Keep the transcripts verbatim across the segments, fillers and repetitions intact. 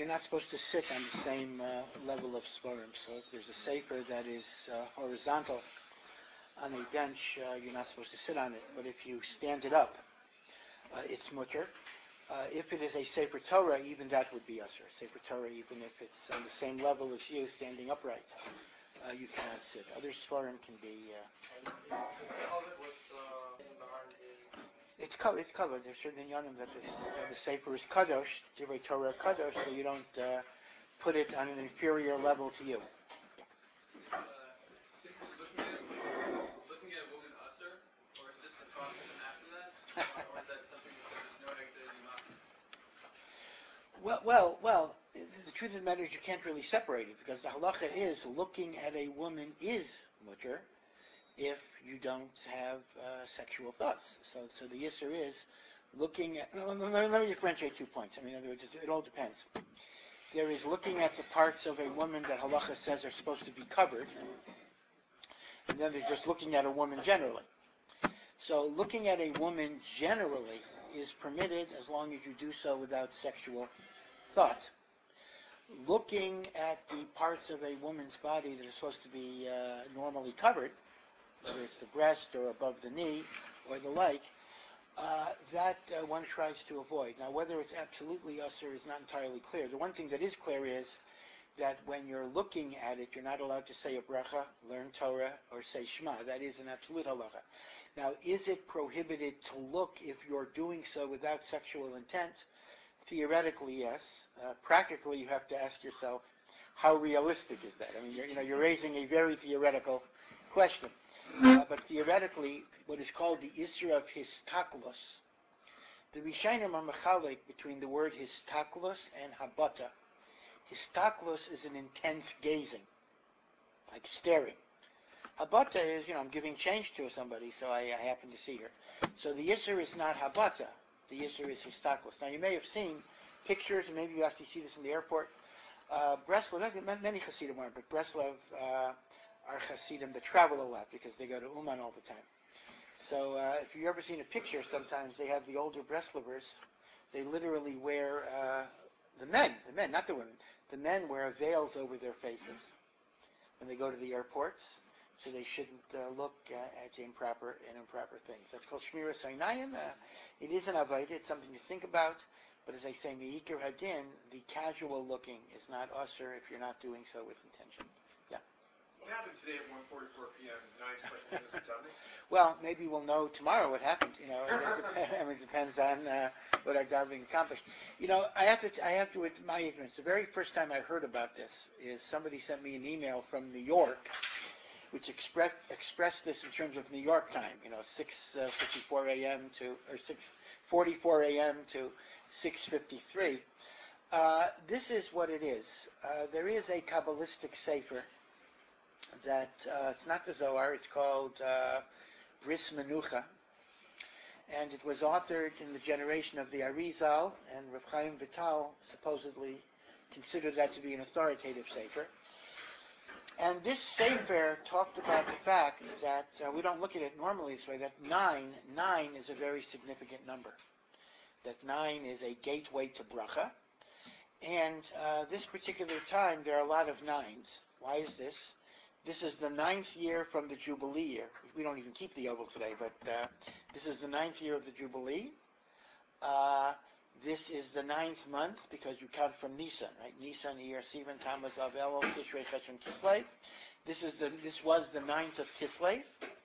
you're not supposed to sit on the same uh, level of svarim. So if there's a sefer that is uh, horizontal on a bench, uh, you're not supposed to sit on it. But if you stand it up, uh, it's mutter. Uh, if it is a sefer Torah, even that would be usher. Sefer Torah, even if it's on the same level as you, standing upright, uh, you cannot sit. Other svarim can be. Uh, It's covered. It's covered. There's certain inyanim that the, uh, the sefer is kadosh, divrei Torah kadosh, so you don't uh, put it on an inferior level to you. Uh, looking, at, looking at a woman usher, or is just the process and after that, or is that something that there's no activity? Well, well, well. The truth of the matter is you can't really separate it because the halacha is looking at a woman is mutter if you don't have uh, sexual thoughts. So, so the yisur is looking at. No, no, no, let me differentiate two points. I mean, in other words, it, it all depends. There is looking at the parts of a woman that halacha says are supposed to be covered, and then there's just looking at a woman generally. So, looking at a woman generally is permitted as long as you do so without sexual thought. Looking at the parts of a woman's body that are supposed to be uh, normally covered, whether it's the breast or above the knee or the like, uh, that uh, one tries to avoid. Now, whether it's absolutely usher is not entirely clear. The one thing that is clear is that when you're looking at it, you're not allowed to say a bracha, learn Torah, or say Shema. That is an absolute halacha. Now, is it prohibited to look if you're doing so without sexual intent? Theoretically, yes. Uh, practically, you have to ask yourself, how realistic is that? I mean, you're, you know, you're raising a very theoretical question. Uh, but theoretically, what is called the Isra of Histaklos, the Rishonim are mechalek between the word Histaklos and Habata. Histaklos is an intense gazing, like staring. Habata is, you know, I'm giving change to somebody, so I, I happen to see her. So the Isra is not Habata. The Isra is Histaklos. Now, you may have seen pictures, and maybe you actually see this in the airport. Uh, Breslov, many Hasidim aren't, but Breslov uh, are Hasidim that travel a lot because they go to Uman all the time. So uh, if you've ever seen a picture, sometimes they have the older Breslovers, they literally wear, uh, the men, the men, not the women, the men wear veils over their faces when they go to the airports, so they shouldn't uh, look uh, at improper and improper things. That's called Shmiras Einayim. Uh, it is an Avaida, it's something to think about, but as I say, Me'ikar Hadin, the casual looking is not usher if you're not doing so with intention. What happened today at one forty-four p.m.? Nine special minutes of Davening? Well, maybe we'll know tomorrow what happened. You know, it, depends, I mean, it depends on uh, what our davening accomplished. You know, I have to, I have to admit my ignorance. The very first time I heard about this is somebody sent me an email from New York, which expressed expressed this in terms of New York time. You know, six fifty-four a.m. to or six forty-four a.m. to six fifty-three. Uh, this is what it is. Uh, there is a Kabbalistic sefer that uh, it's not the Zohar, it's called uh, Bris Menucha, and it was authored in the generation of the Arizal, and Rav Chaim Vital supposedly considered that to be an authoritative sefer. And this sefer talked about the fact that uh, we don't look at it normally this way, that nine, nine is a very significant number. That nine is a gateway to bracha, and uh, this particular time there are a lot of nines. Why is this? This is the ninth year from the Jubilee year. We don't even keep the Yovel today, but uh, this is the ninth year of the Jubilee. Uh, this is the ninth month because you count from Nisan, right? Nisan, Iyar, Sivan, Tammuz, Av, Elul, Tishrei, Cheshvan, Kislev. This is the this was the ninth of Kislev.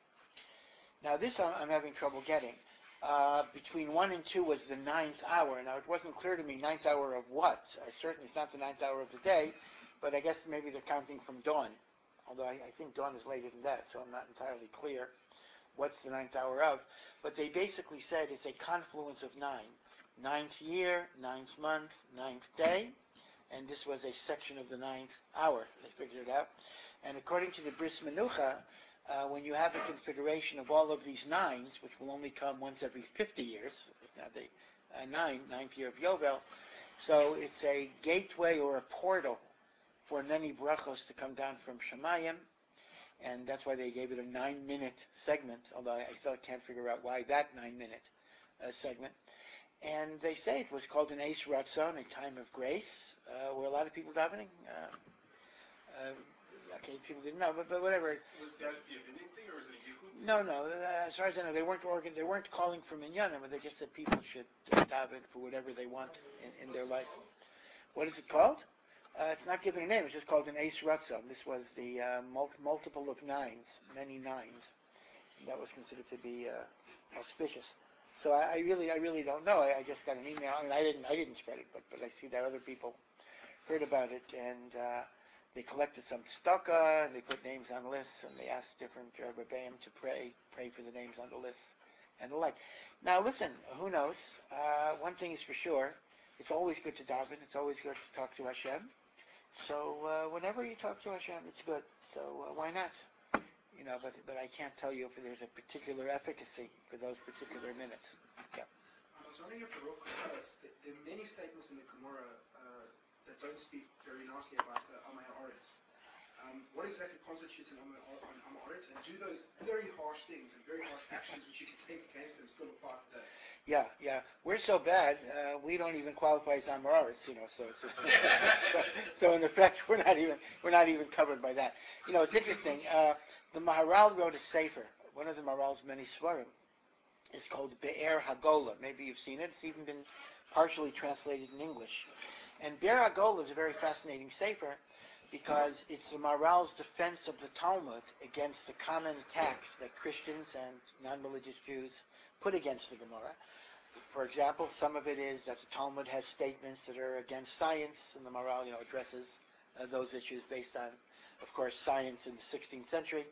Now this I'm, I'm having trouble getting. Uh, between one and two was the ninth hour. Now it wasn't clear to me ninth hour of what. Uh, certainly it's not the ninth hour of the day, but I guess maybe they're counting from dawn. Although I, I think dawn is later than that, so I'm not entirely clear what's the ninth hour of. But they basically said it's a confluence of nine. Ninth year, ninth month, ninth day, and this was a section of the ninth hour. They figured it out. And according to the Bris Menucha, uh, when you have a configuration of all of these nines, which will only come once every fifty years, now the uh, nine, ninth year of Yovel, so it's a gateway or a portal for many brachos to come down from Shemayim, and that's why they gave it a nine-minute segment, although I still can't figure out why that nine-minute uh, segment. And they say it was called an Eis Ratzon, a time of grace, uh, where a lot of people davening. Uh, uh, okay, people didn't know, but, but whatever. Was that be a binding thing, or was it a yichud? No, no. Uh, as far as I know, they weren't organ, they weren't calling for minyanim, but they just said people should uh, daven for whatever they want in, in their life. What is it called? Uh, it's not given a name. It's just called an Eis Ratzon. This was the uh, mul- multiple of nines, many nines. That was considered to be uh, auspicious. So I, I really, I really don't know. I, I just got an email. I mean, I didn't, I didn't spread it, but but I see that other people heard about it, and uh, they collected some tzedakah, and they put names on lists, and they asked different uh, rebbeim to pray, pray for the names on the list, and the like. Now, listen, who knows? Uh, one thing is for sure: it's always good to daven. It's always good to talk to Hashem. So uh, whenever you talk to Hashem, it's good. So uh, why not? You know, but but I can't tell you if there's a particular efficacy for those particular minutes. Yeah. I was wondering if the Rosh could tell us, th- there are many statements in the Gemara uh, that don't speak very nicely about the Amay Haaretz. Um, what exactly constitutes an Amay Haaretz, and do those very harsh things and very harsh actions which you can take against them still apply today? Yeah, yeah. We're so bad, uh, we don't even qualify as Amoraris, you know. So, it's, it's, so, so in effect, we're not even we're not even covered by that. You know, it's interesting. Uh, the Maharal wrote a sefer. One of the Maharal's many svarim is called Be'er Hagola. Maybe you've seen it. It's even been partially translated in English. And Be'er Hagola is a very fascinating sefer because it's the Maharal's defense of the Talmud against the common attacks that Christians and non-religious Jews put against the Gemara. For example, some of it is that the Talmud has statements that are against science, and the Maharal, you know, addresses uh, those issues based on, of course, science in the sixteenth century.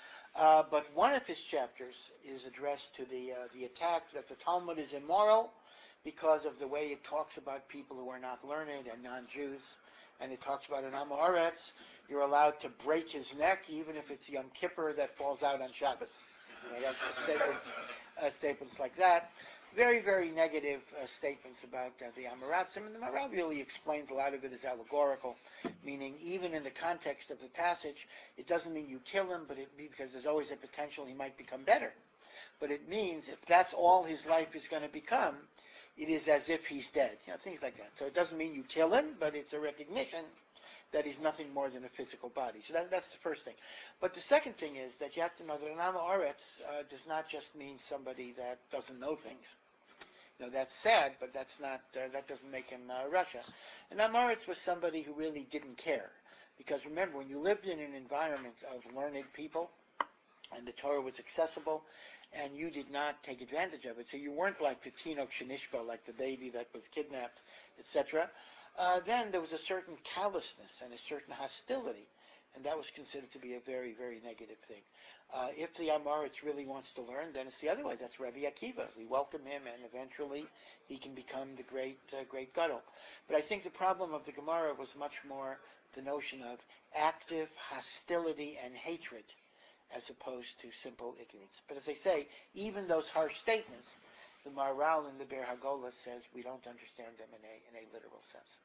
Uh, but one of his chapters is addressed to the uh, the attack that the Talmud is immoral because of the way it talks about people who are not learned and non-Jews, and it talks about an Am Haaretz. You're allowed to break his neck even if it's Yom Kippur that falls out on Shabbos. You know, that's statements, uh, statements like that. Very, very negative uh, statements about uh, the Amoratzim, and the Maharal really explains a lot of it as allegorical, meaning even in the context of the passage, it doesn't mean you kill him, but it because there's always a potential he might become better. But it means if that's all his life is going to become, it is as if he's dead. You know, things like that. So it doesn't mean you kill him, but it's a recognition that he's nothing more than a physical body. So that, that's the first thing. But the second thing is that you have to know that an Am Haaretz uh, does not just mean somebody that doesn't know things. You know, that's sad, but that's not, uh, that doesn't make him uh, Russia. And Am Haaretz was somebody who really didn't care. Because remember, when you lived in an environment of learned people, and the Torah was accessible, and you did not take advantage of it, so you weren't like the Tinok Shenishba, like the baby that was kidnapped, et cetera, uh, then there was a certain callousness and a certain hostility, and that was considered to be a very, very negative thing. Uh, if the Am Haaretz really wants to learn, then it's the other way. That's Rabbi Akiva. We welcome him, and eventually he can become the great, uh, great Gadol. But I think the problem of the Gemara was much more the notion of active hostility and hatred, as opposed to simple ignorance. But as I say, even those harsh statements, the Maharal in the Be'er Hagola says we don't understand them in a in a literal sense.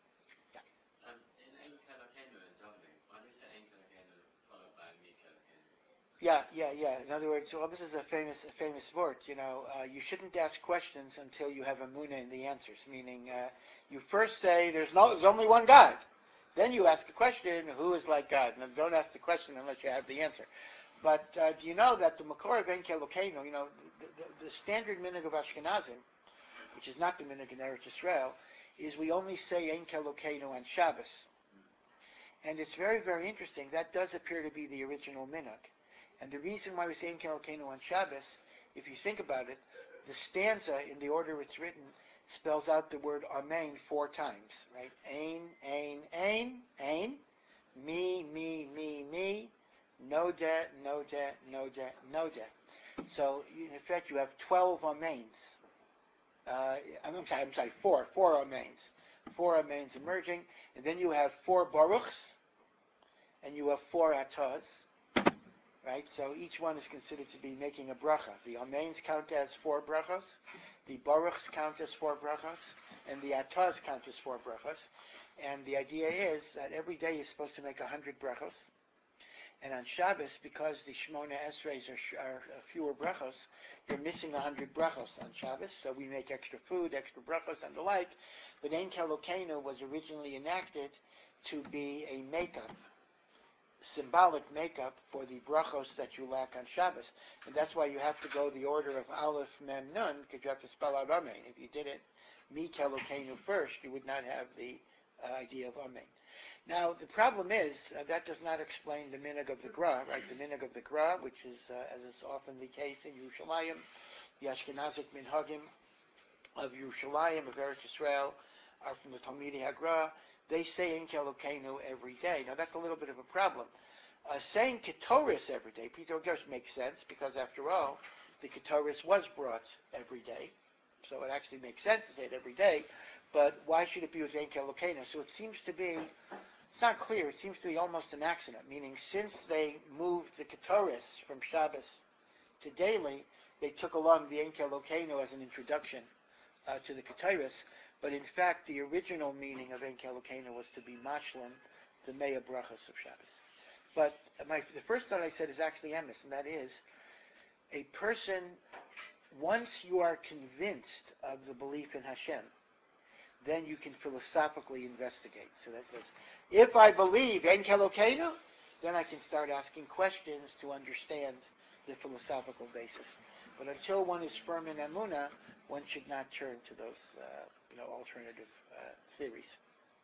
Um, in Ein Kelokeinu in davening, why do you say Ein Kelokeinu followed by Mi Kelokeinu? Yeah, yeah, yeah. In other words, well, this is a famous, a famous word. You know, uh, you shouldn't ask questions until you have a emunah in the answers. Meaning, uh, you first say there's no, there's only one God. Then you ask a question: who is like God? And don't ask the question unless you have the answer. But uh, do you know that the Makor of Ein Kelokeinu, you know, the, the, the standard minhag of Ashkenazim, which is not the minhag in Eretz Yisrael, is we only say Ein Kelokeinu on Shabbos. And it's very, very interesting. That does appear to be the original minhag. And the reason why we say Ein Kelokeinu on Shabbos, if you think about it, the stanza in the order it's written spells out the word Amen four times, right? Ein, Ein, Ein, Ein, me, me, me, me, no de, no de, no de, no de. So in effect, you have twelve amens. Uh, I'm sorry, I'm sorry, four, four amens, four amens emerging, and then you have four baruchs, and you have four atahs, right? So each one is considered to be making a bracha. The amens count as four brachos, the baruchs count as four brachos, and the atahs count as four brachos. And the idea is that every day you're supposed to make a hundred brachos. And on Shabbos, because the Shmona Esreis are, sh- are uh, fewer brachos, you're missing one hundred brachos on Shabbos, so we make extra food, extra brachos, and the like. But Ein Kelokeinu was originally enacted to be a makeup, symbolic makeup for the brachos that you lack on Shabbos. And that's why you have to go the order of Aleph, Mem, Nun, because you have to spell out Amen. If you did it, Mi Kelokeinu first, you would not have the uh, idea of Amen. Now, the problem is, uh, that does not explain the minhag of the Gra, right? The minhag of the Gra, which is, uh, as is often the case in Yerushalayim, the Ashkenazic minhagim of Yerushalayim, of Eretz Yisrael, are from the Talmidei HaGra. They say Ein Kelokeinu every day. Now, that's a little bit of a problem. Uh, saying Ketoris every day, Peter Gersh makes sense, because after all, the Ketoris was brought every day. So it actually makes sense to say it every day. But why should it be with Ein Kelokeinu? So it seems to be, it's not clear, it seems to be almost an accident, meaning since they moved the Ketoris from Shabbos to daily, they took along the Ein Kelokeinu as an introduction uh, to the Ketoris, but in fact the original meaning of Ein Kelokeinu was to be Mashlim, the Mea Brachos of Shabbos. But my, the first thought I said is actually emes, and that is, a person, once you are convinced of the belief in Hashem, then you can philosophically investigate. So that says, if I believe Ein Kelokeinu, then I can start asking questions to understand the philosophical basis. But until one is firm in Emunah, one should not turn to those, uh, you know, alternative uh, theories.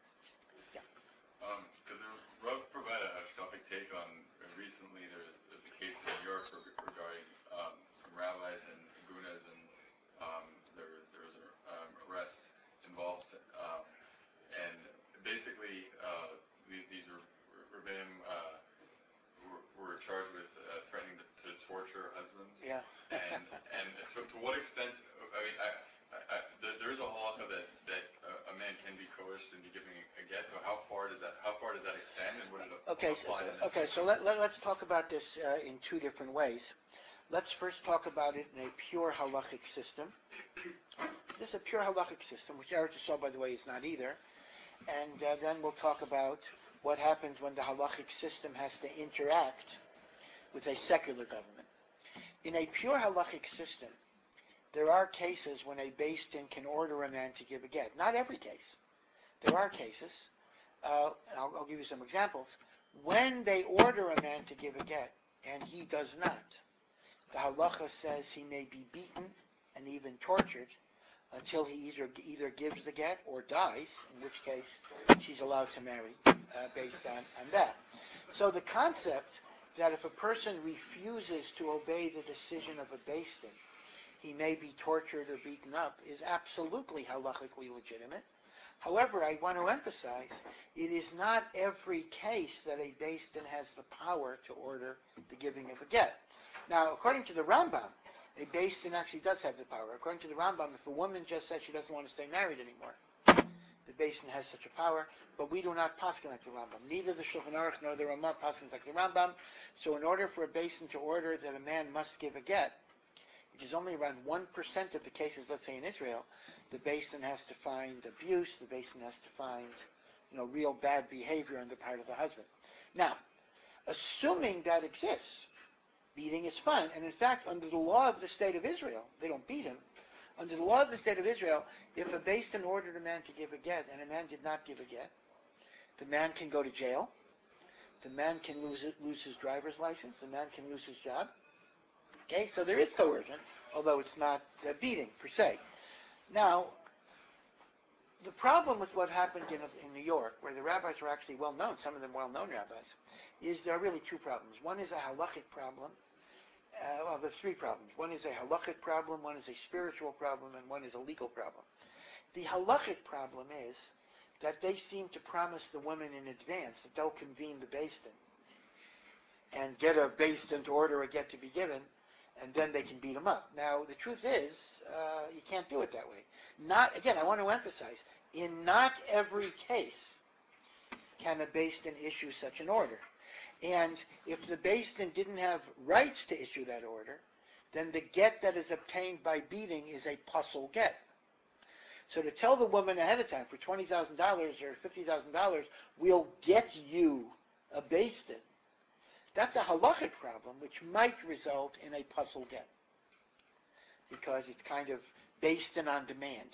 Yeah. Um, could the Rav provide a hashkafic take on, uh, recently there's, there's a case in New York regarding um, some rabbis and gunas, and um, there, there was an um, arrest involved, um, and basically uh, these are rabbinim uh, were, were charged with uh, threatening to, to torture husbands. Yeah. and and so to what extent? I mean, I, I, I, there is a halacha that that uh, a man can be coerced into giving a get. So how far does that? How far does that extend? And would it Okay. So, apply? so, okay. So let, let, let's talk about this uh, in two different ways. Let's first talk about it in a pure halachic system. This is a pure halachic system, which Eretz Yisrael, by the way, is not either. And uh, then we'll talk about what happens when the halachic system has to interact with a secular government. In a pure halachic system, there are cases when a Beis Din can order a man to give a get. Not every case. There are cases, uh, and I'll, I'll give you some examples. When they order a man to give a get, and he does not, the halacha says he may be beaten and even tortured until he either either gives the get or dies, in which case she's allowed to marry uh, based on, on that. So the concept that if a person refuses to obey the decision of a Beis Din, he may be tortured or beaten up, is absolutely halachically legitimate. However, I want to emphasize, it is not every case that a Beis Din has the power to order the giving of a get. Now, according to the Rambam, a Beis Din actually does have the power. According to the Rambam, if a woman just says she doesn't want to stay married anymore, the Beis Din has such a power, but we do not paskin like the Rambam. Neither the Shulchan Aruch nor the Ramah paskins like the Rambam. So in order for a Beis Din to order that a man must give a get, which is only around one percent of the cases, let's say in Israel, the Beis Din has to find abuse, the Beis Din has to find, you know, real bad behavior on the part of the husband. Now, assuming that exists, beating is fine. And in fact, under the law of the state of Israel, they don't beat him. Under the law of the state of Israel, if a Beis Din ordered a man to give a get and a man did not give a get, the man can go to jail, the man can lose it, lose his driver's license, the man can lose his job. Okay, so there is coercion, although it's not a beating per se. Now, the problem with what happened in, in New York, where the rabbis were actually well known, some of them well-known rabbis, is there are really two problems. One is a halachic problem. Uh, well, there's three problems. One is a halachic problem, one is a spiritual problem, and one is a legal problem. The halachic problem is that they seem to promise the women in advance that they'll convene the Beis Din and get a Beis Din to order a get to be given, and then they can beat them up. Now, the truth is, uh, you can't do it that way. Not, again, I want to emphasize, in not every case can a Beis Din issue such an order. And if the Beis Din didn't have rights to issue that order, then the get that is obtained by beating is a puzzle get. So to tell the woman ahead of time, for twenty thousand dollars or fifty thousand dollars, we'll get you a Beis Din, That's a halachic problem, which might result in a puzzle get, because it's kind of based in on demand.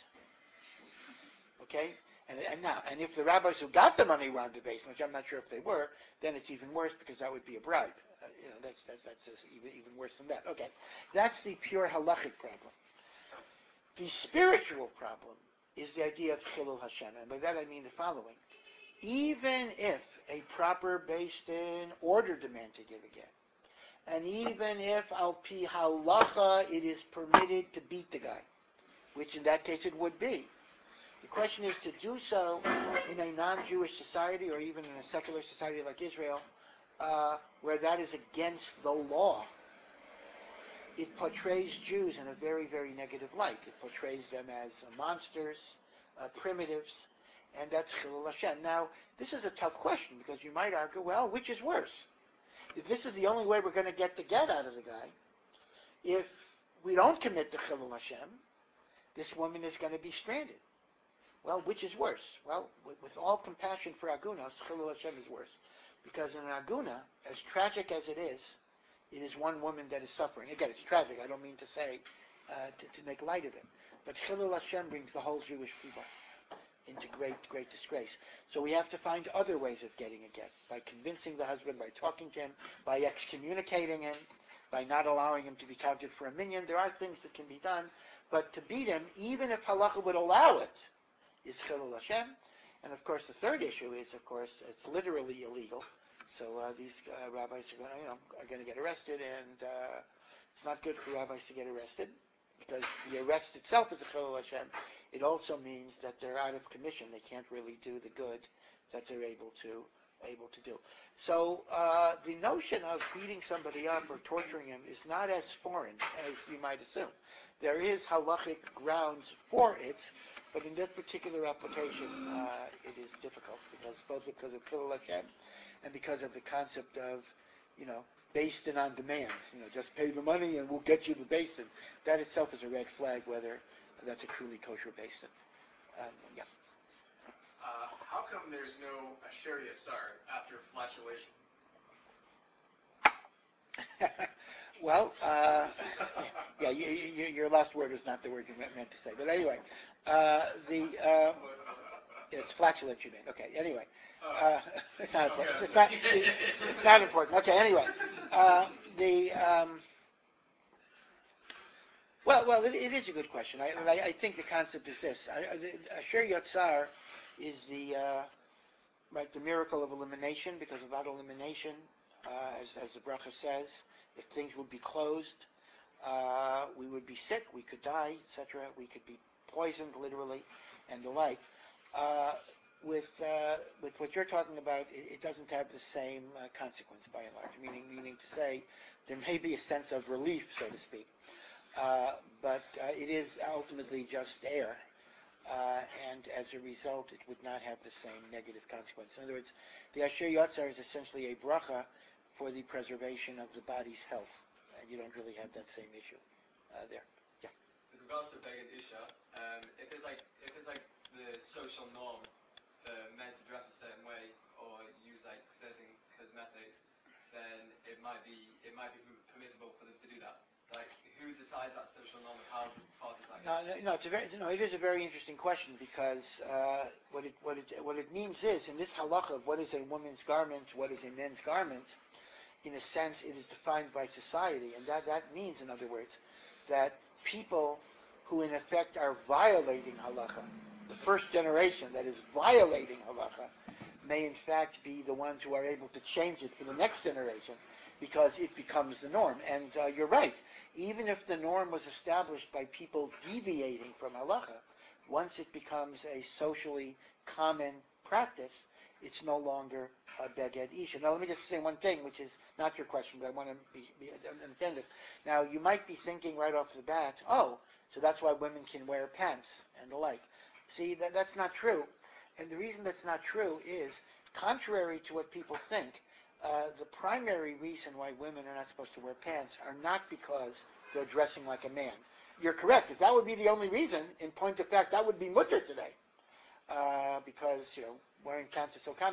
Okay? And, and now, and if the rabbis who got the money were on the base, which I'm not sure if they were, then it's even worse because that would be a bribe. Uh, you know, that's that's that's even even worse than that. Okay, that's the pure halachic problem. The spiritual problem is the idea of chilul Hashem, and by that I mean the following: even if a proper based in ordered the man to give a get, and even if al pi halacha it is permitted to beat the guy, which in that case it would be. The question is to do so in a non-Jewish society or even in a secular society like Israel, uh, where that is against the law. It portrays Jews in a very, very negative light. It portrays them as uh, monsters, uh, primitives, and that's chilul Hashem. Now, this is a tough question because you might argue, well, which is worse? If this is the only way we're going to get the get out of the guy, if we don't commit the chilul Hashem, this woman is going to be stranded. Well, which is worse? Well, with, with all compassion for agunos, chilul Hashem is worse. Because in an aguna, as tragic as it is, it is one woman that is suffering. Again, it's tragic. I don't mean to say, uh, to, to make light of it. But chilul Hashem brings the whole Jewish people into great, great disgrace. So we have to find other ways of getting a get. By convincing the husband, by talking to him, by excommunicating him, by not allowing him to be counted for a minyan. There are things that can be done. But to beat him, even if halacha would allow it, is chilul Hashem. And of course, the third issue is, of course, it's literally illegal. So uh, these uh, rabbis are going, to, you know, are going to get arrested, and uh, it's not good for rabbis to get arrested because the arrest itself is a chilul Hashem. It also means that they're out of commission; they can't really do the good that they're able to able to do. So uh, the notion of beating somebody up or torturing him is not as foreign as you might assume. There is halachic grounds for it. But in that particular application, uh, it is difficult because both because of chilul Hashem and because of the concept of, you know, based in on demand. You know, just pay the money and we'll get you the basin. That itself is a red flag whether that's a truly kosher basin. Um, yeah. Uh, how come there's no asher yasar after flatulation? Well, uh, yeah, you, you, your last word was not the word you meant, meant to say. But anyway, uh, the uh, it's flatulent you mean. Okay. Anyway, uh, it's not important. It's, it's not. It's, it's not important. Okay. Anyway, uh, the um, well, well, it, it is a good question. I, I, I think the concept is this: I, the, asher yatzar is the uh, right the miracle of elimination, because without elimination, uh, as as the bracha says, if things would be closed, uh, we would be sick, we could die, et cetera. We could be poisoned, literally, and the like. Uh, with uh, with what you're talking about, it, it doesn't have the same uh, consequence, by and large. Meaning, meaning to say, there may be a sense of relief, so to speak, uh, but uh, it is ultimately just air, uh, and as a result, it would not have the same negative consequence. In other words, the asher yatzar is essentially a bracha for the preservation of the body's health, and you don't really have that same issue uh, there. Yeah. With regards to Beged Isha, um, if it's like if it's like the social norm for men to dress a certain way or use like certain cosmetics, then it might be it might be permissible for them to do that. Like, who decides that social norm and how far does that go? No, no, no, it's a very, no, it is a very interesting question because uh, what it what it what it means is, in this halacha of what is a woman's garment, what is a men's garment, in a sense, it is defined by society, and that, that means, in other words, that people who in effect are violating halacha, the first generation that is violating halacha, may in fact be the ones who are able to change it for the next generation, because it becomes the norm. And uh, you're right, even if the norm was established by people deviating from halacha, once it becomes a socially common practice, it's no longer a beged isha. Now, let me just say one thing, which is not your question, but I want to be, be, understand this. Now, you might be thinking right off the bat, oh, so that's why women can wear pants and the like. See, that, that's not true. And the reason that's not true is, contrary to what people think, uh, the primary reason why women are not supposed to wear pants are not because they're dressing like a man. You're correct. If that would be the only reason, in point of fact, that would be mutter today. Uh, because, you know, wearing pants is so common.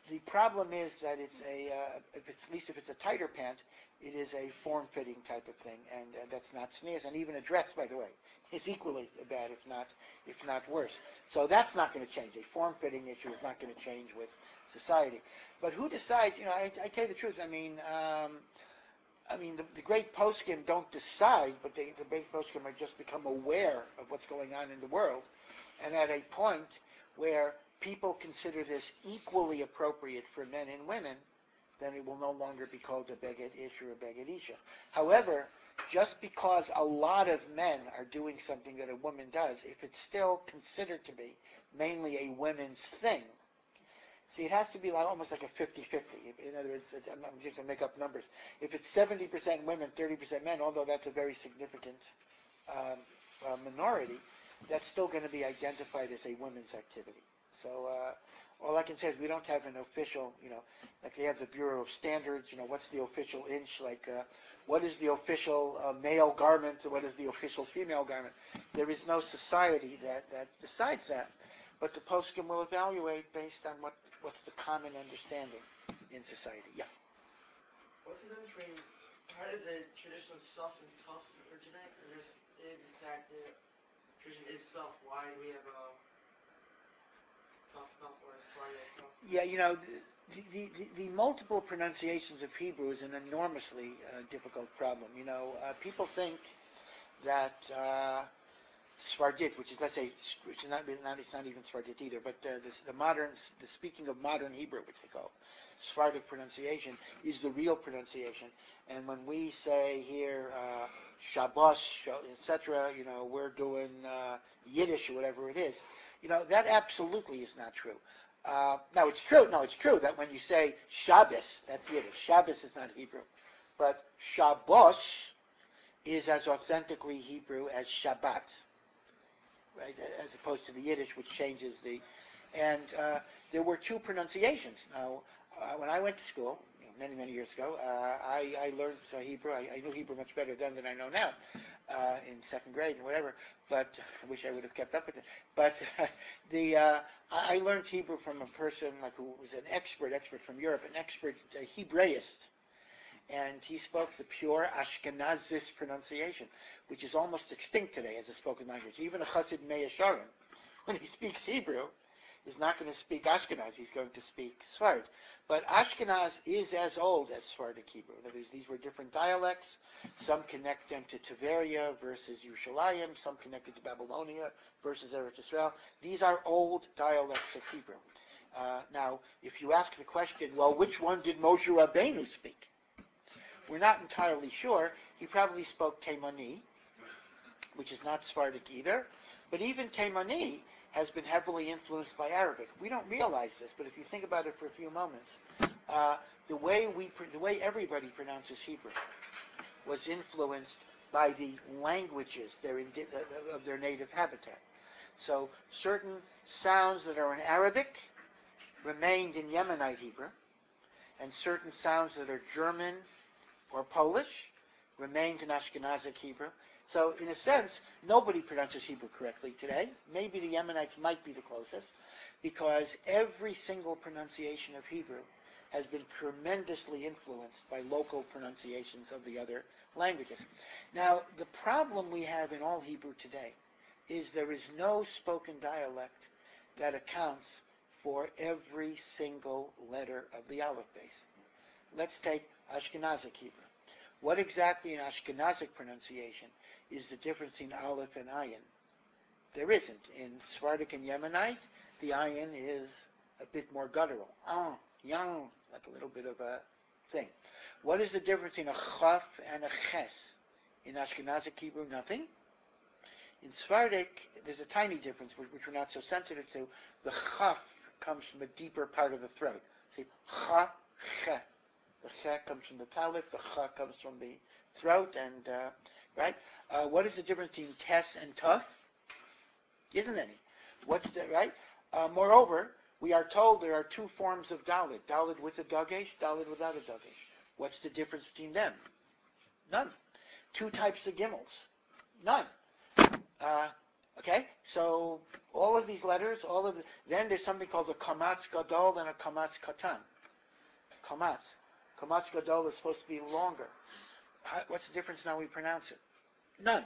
the problem is that it's a, uh, if it's, at least if it's a tighter pant, it is a form-fitting type of thing, and uh, that's not sneers. And even a dress, by the way, is equally bad, if not, if not worse. So that's not going to change. A form-fitting issue is not going to change with society. But who decides? You know, I, I tell you the truth. I mean, um, I mean, the, the great poskim don't decide, but they, the great poskim are just become aware of what's going on in the world, and at a point where people consider this equally appropriate for men and women, then it will no longer be called a beged ish or a beged isha. However, just because a lot of men are doing something that a woman does, if it's still considered to be mainly a women's thing, see, it has to be like, almost like a fifty-fifty. In other words, I'm just going to make up numbers. If it's seventy percent women, thirty percent men, although that's a very significant um, uh, minority, that's still going to be identified as a women's activity. So uh, all I can say is we don't have an official, you know, like they have the Bureau of Standards, you know, what's the official inch, like uh, what is the official uh, male garment and what is the official female garment. There is no society that, that decides that, but the poskim will evaluate based on what, what's the common understanding in society. Yeah. What's the difference between, how did the traditional soft and tough originate? And if, if in fact the tradition is soft, why do we have a tough tough or a slightly tough? Yeah, you know, the, the, the, the multiple pronunciations of Hebrew is an enormously uh, difficult problem. You know, uh, people think that uh, Sfardit, which is, let's say, which is not, not it's not even Sfardit either, but uh, this, the modern, the speaking of modern Hebrew, which they call Sephardic pronunciation, is the real pronunciation. And when we say here uh, Shabbos, et cetera, you know, we're doing uh, Yiddish or whatever it is. You know, that absolutely is not true. Uh, now, it's true. No, it's true that when you say Shabbos, that's Yiddish. Shabbos is not Hebrew, but Shabbos is as authentically Hebrew as Shabbat, right? As opposed to the Yiddish, which changes the. And uh, there were two pronunciations. Now, uh, when I went to school, you know, many, many years ago, uh, I, I learned uh, Hebrew. I, I knew Hebrew much better then than I know now, uh, in second grade and whatever. But I wish I would have kept up with it. But uh, the uh, I learned Hebrew from a person like who was an expert, expert from Europe, an expert uh, Hebraist. And he spoke the pure Ashkenazis pronunciation, which is almost extinct today as a spoken language. Even a Chassid Meah Shearim, when he speaks Hebrew, is not going to speak Ashkenaz. He's going to speak Sfard. But Ashkenaz is as old as Sephardic Hebrew. In other words, these were different dialects. Some connect them to Tiberia versus Yerushalayim. Some connected to Babylonia versus Eretz Israel. These are old dialects of Hebrew. Uh, now, if you ask the question, well, which one did Moshe Rabbeinu speak? We're not entirely sure. He probably spoke Taimani, which is not Sephardic either. But even Taimani has been heavily influenced by Arabic. We don't realize this, but if you think about it for a few moments, uh, the way we, the way everybody pronounces Hebrew was influenced by the languages they're in, of their native habitat. So certain sounds that are in Arabic remained in Yemenite Hebrew, and certain sounds that are German or Polish remained in Ashkenazic Hebrew. So, in a sense, nobody pronounces Hebrew correctly today. Maybe the Yemenites might be the closest, because every single pronunciation of Hebrew has been tremendously influenced by local pronunciations of the other languages. Now, the problem we have in all Hebrew today is there is no spoken dialect that accounts for every single letter of the Aleph base. Let's take Ashkenazic Hebrew. What exactly in Ashkenazic pronunciation is the difference in Aleph and Ayin? There isn't. In Sephardic and Yemenite, the Ayin is a bit more guttural. Ah, yang, like a little bit of a thing. What is the difference in a chaf and a ches? In Ashkenazic Hebrew, nothing. In Sephardic, there's a tiny difference, which, which we're not so sensitive to. The chaf comes from a deeper part of the throat. See, cha, che. The che comes from the palate, the cha comes from the throat, and, uh, right? Uh, what is the difference between tes and tuf? Isn't any. What's the, right? Uh, moreover, we are told there are two forms of Dalit. Dalit with a dagesh, Dalit without a dagesh. What's the difference between them? None. Two types of gimels. None. Uh, Okay, so all of these letters, all of the, then there's something called a kamatz gadol and a kamatz katan. Kamatz. Kamatz gadol is supposed to be longer. How, what's the difference now we pronounce it? None.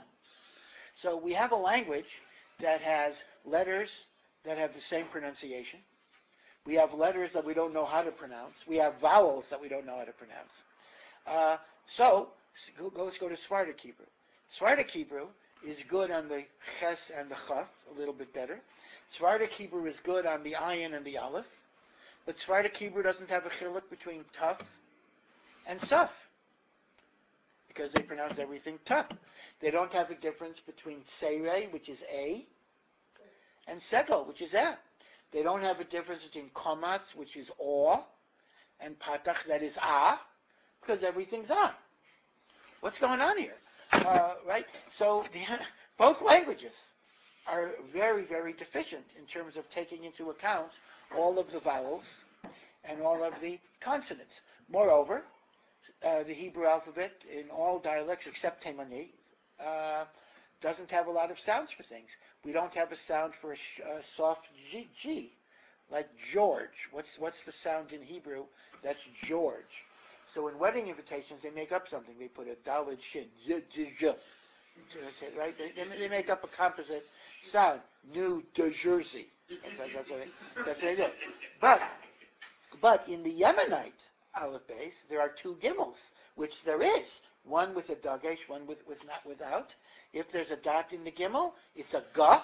So we have a language that has letters that have the same pronunciation. We have letters that we don't know how to pronounce. We have vowels that we don't know how to pronounce. Uh, so go, let's go to Sephardic Hebrew. Sephardic Hebrew is good on the ches and the chaf, a little bit better. Sephardic Hebrew is good on the ayin and the aleph. But Sephardic Hebrew doesn't have a chiluk between taf and saf, because they pronounce everything taf. They don't have a difference between seirei, which is a, and segel, which is a. They don't have a difference between komatz, which is or, and patach, that is a, because everything's a. What's going on here? Uh, right? So the, both languages are very, very deficient in terms of taking into account all of the vowels and all of the consonants. Moreover, uh, the Hebrew alphabet in all dialects except Temani uh, doesn't have a lot of sounds for things. We don't have a sound for a, sh- a soft G, G, like George. What's what's the sound in Hebrew? That's George. So in wedding invitations, they make up something. They put a daled shin, z, z, z. Right? They, they, they make up a composite sound. New Jersey. That's, that's, that's, what they, that's what they do. But but in the Yemenite aleph base, there are two gimels, which there is. One with a dagesh, one with, with not without. If there's a dot in the gimel, it's a ga.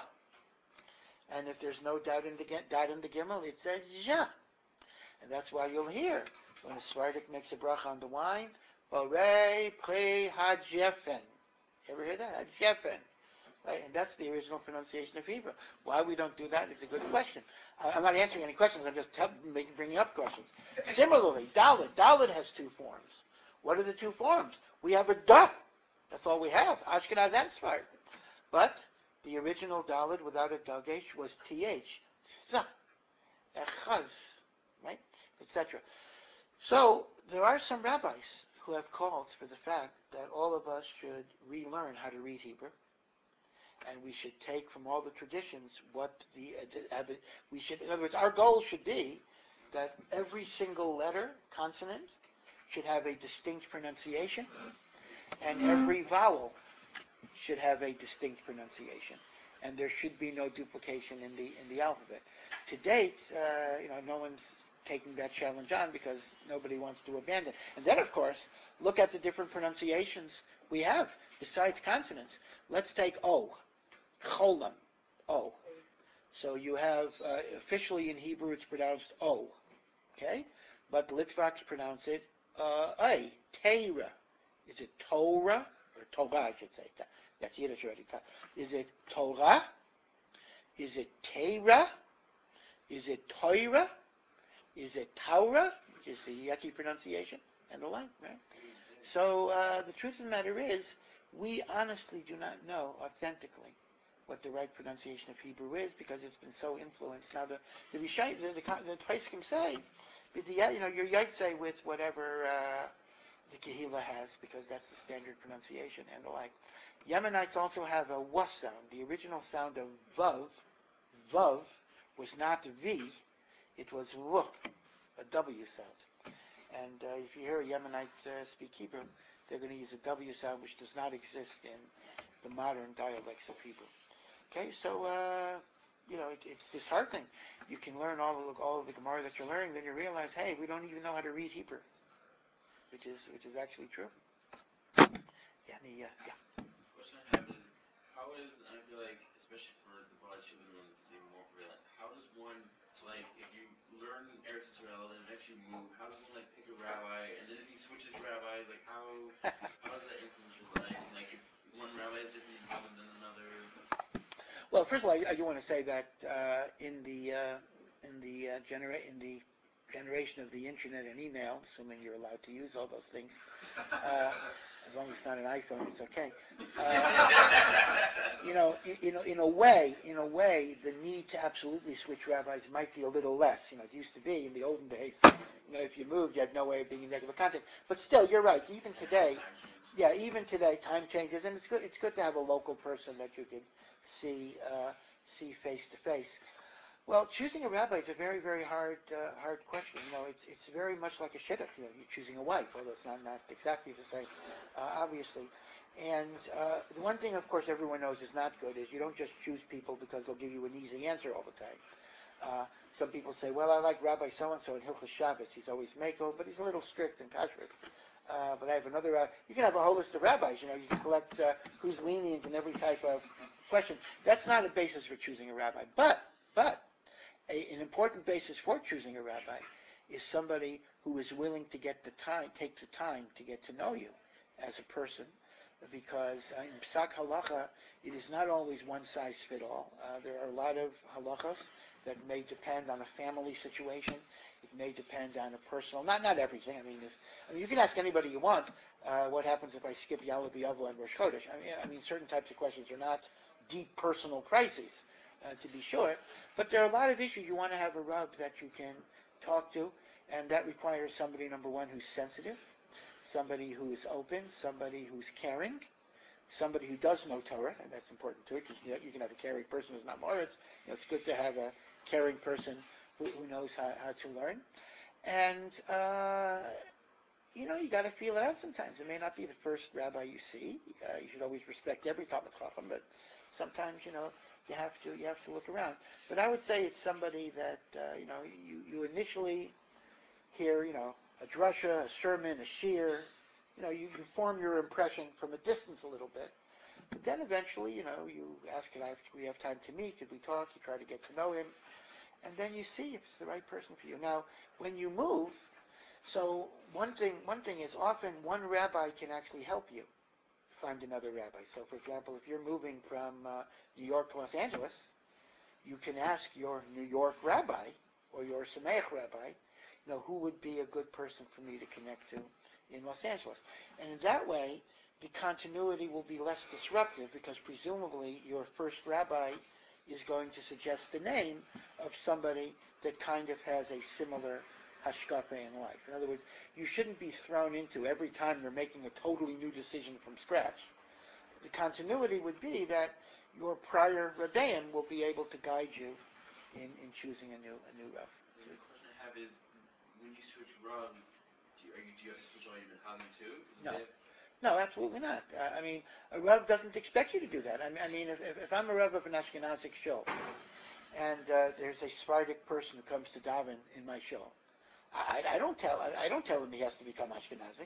And if there's no dot in the dot in the gimel, it's a ja. And that's why you'll hear when the Sephardic makes a bracha on the wine, Borei Pri Hajefen. Ever hear that? Hajefen. Right? And that's the original pronunciation of Hebrew. Why we don't do that is a good question. Uh, I'm not answering any questions, I'm just tell, making, bringing up questions. Similarly, Dalet. Dalet has two forms. What are the two forms? We have a da. That's all we have. Ashkenaz and Sephardic. But the original Dalet without a dagesh was th. Th. Echaz. Right? et cetera. So there are some rabbis who have called for the fact that all of us should relearn how to read Hebrew, and we should take from all the traditions what the uh, we should. In other words, our goal should be that every single letter, consonant, should have a distinct pronunciation, and every vowel should have a distinct pronunciation, and there should be no duplication in the in the alphabet. To date, uh, you know, no one's taking that challenge on because nobody wants to abandon. And then, of course, look at the different pronunciations we have besides consonants. Let's take O, cholam, O. So you have uh, officially in Hebrew it's pronounced O, okay? But Litvaks pronounce it uh, A, Teira. Is it Torah or Torah? I should say. That's Yiddish already. Is it Torah? Is it Teira? Is it Torah? Is it Torah, which is the yucky pronunciation, and the like, right? So uh, the truth of the matter is, we honestly do not know authentically what the right pronunciation of Hebrew is because it's been so influenced. Now the the Rishai, the the, the Tosfos say, you know, your Yaitse with whatever uh, the Kehillah has because that's the standard pronunciation and the like. Yemenites also have a wa sound. The original sound of vav, vav, was not v. It was w, a W sound. And uh, if you hear a Yemenite uh, speak Hebrew, they're going to use a W sound which does not exist in the modern dialects of Hebrew. Okay, so, uh, you know, it, it's disheartening. You can learn all of, all of the Gemara that you're learning, then you realize, hey, we don't even know how to read Hebrew, which is which is actually true. Yeah, the, uh, yeah. The question I have is, how is, and I feel like, especially for the Ba'al Shem ones, it's even more prevalent, how does one, like, if you learn Eretz Israel and next you move, how does one, like, pick a rabbi, and then if he switches rabbis, like, how how does that influence your life? And, like, if one rabbi is different than another? Well, first of all, I, I do want to say that uh, in the uh, in the uh, genera- in the generation of the internet and email, assuming you're allowed to use all those things, uh, as long as it's not an iPhone, it's okay. Uh, you know, in, in, in a way, in a way, the need to absolutely switch rabbis might be a little less. You know, it used to be in the olden days. You know, if you moved, you had no way of being in regular contact. But still, you're right. Even today, yeah, even today, time changes, and it's good. It's good to have a local person that you can see uh, see face to face. Well, choosing a rabbi is a very, very hard uh, hard question. You know, it's it's very much like a shidduch. You know, you're choosing a wife, although it's not, not exactly the same, uh, obviously. And uh, the one thing, of course, everyone knows is not good is you don't just choose people because they'll give you an easy answer all the time. Uh, some people say, well, I like Rabbi so-and-so in Hilchos Shabbos. He's always makel, but he's a little strict in kashrus. Uh, but I have another, uh, you can have a whole list of rabbis, you know, you can collect uh, who's lenient in every type of question. That's not a basis for choosing a rabbi. But, but, a, an important basis for choosing a rabbi is somebody who is willing to get the time, take the time to get to know you as a person, because uh, in Psak Halacha, it is not always one size fit all. Uh, there are a lot of halachos that may depend on a family situation. It may depend on a personal, not not everything. I mean, if, I mean, you can ask anybody you want. Uh, what happens if I skip Yalla B'Yavo and Rosh Chodesh? I mean, I mean, certain types of questions are not deep personal crises, uh, to be sure. But there are a lot of issues you want to have a Rav that you can talk to, and that requires somebody, number one, who's sensitive, somebody who is open, somebody who's caring, somebody who does know Torah, and that's important too, because you know, you can have a caring person who's not Moritz. You know, it's good to have a caring person who, who knows how, how to learn. And, uh, you know, you got to feel it out sometimes. It may not be the first rabbi you see. Uh, you should always respect every Talmid Chacham, but sometimes, you know, you have to you have to look around. But I would say it's somebody that, uh, you know, you, you initially hear, you know, a drasha, a sermon, a shir. You know, you can form your impression from a distance a little bit. But then eventually, you know, you ask, could, I have, could we have time to meet? Could we talk? You try to get to know him. And then you see if it's the right person for you. Now, when you move, so one thing one thing is often one rabbi can actually help you find another rabbi. So, for example, if you're moving from uh, New York to Los Angeles, you can ask your New York rabbi or your Sameach rabbi, you know, who would be a good person for me to connect to in Los Angeles. And in that way, the continuity will be less disruptive because presumably your first rabbi is going to suggest the name of somebody that kind of has a similar hashkafa in life. In other words, you shouldn't be thrown into every time you're making a totally new decision from scratch. The continuity would be that your prior rabbeim will be able to guide you in, in choosing a new a new rav. The question I have is, when you switch ravs, do you, are you, do you have to switch all your menhagim too? Does No. they- No, absolutely not. Uh, I mean, a Rav doesn't expect you to do that. I mean, I mean if, if, if I'm a Rav of an Ashkenazic shul, and uh, there's a Sephardic person who comes to daven in my shul, I, I don't tell I, I don't tell him he has to become Ashkenazic.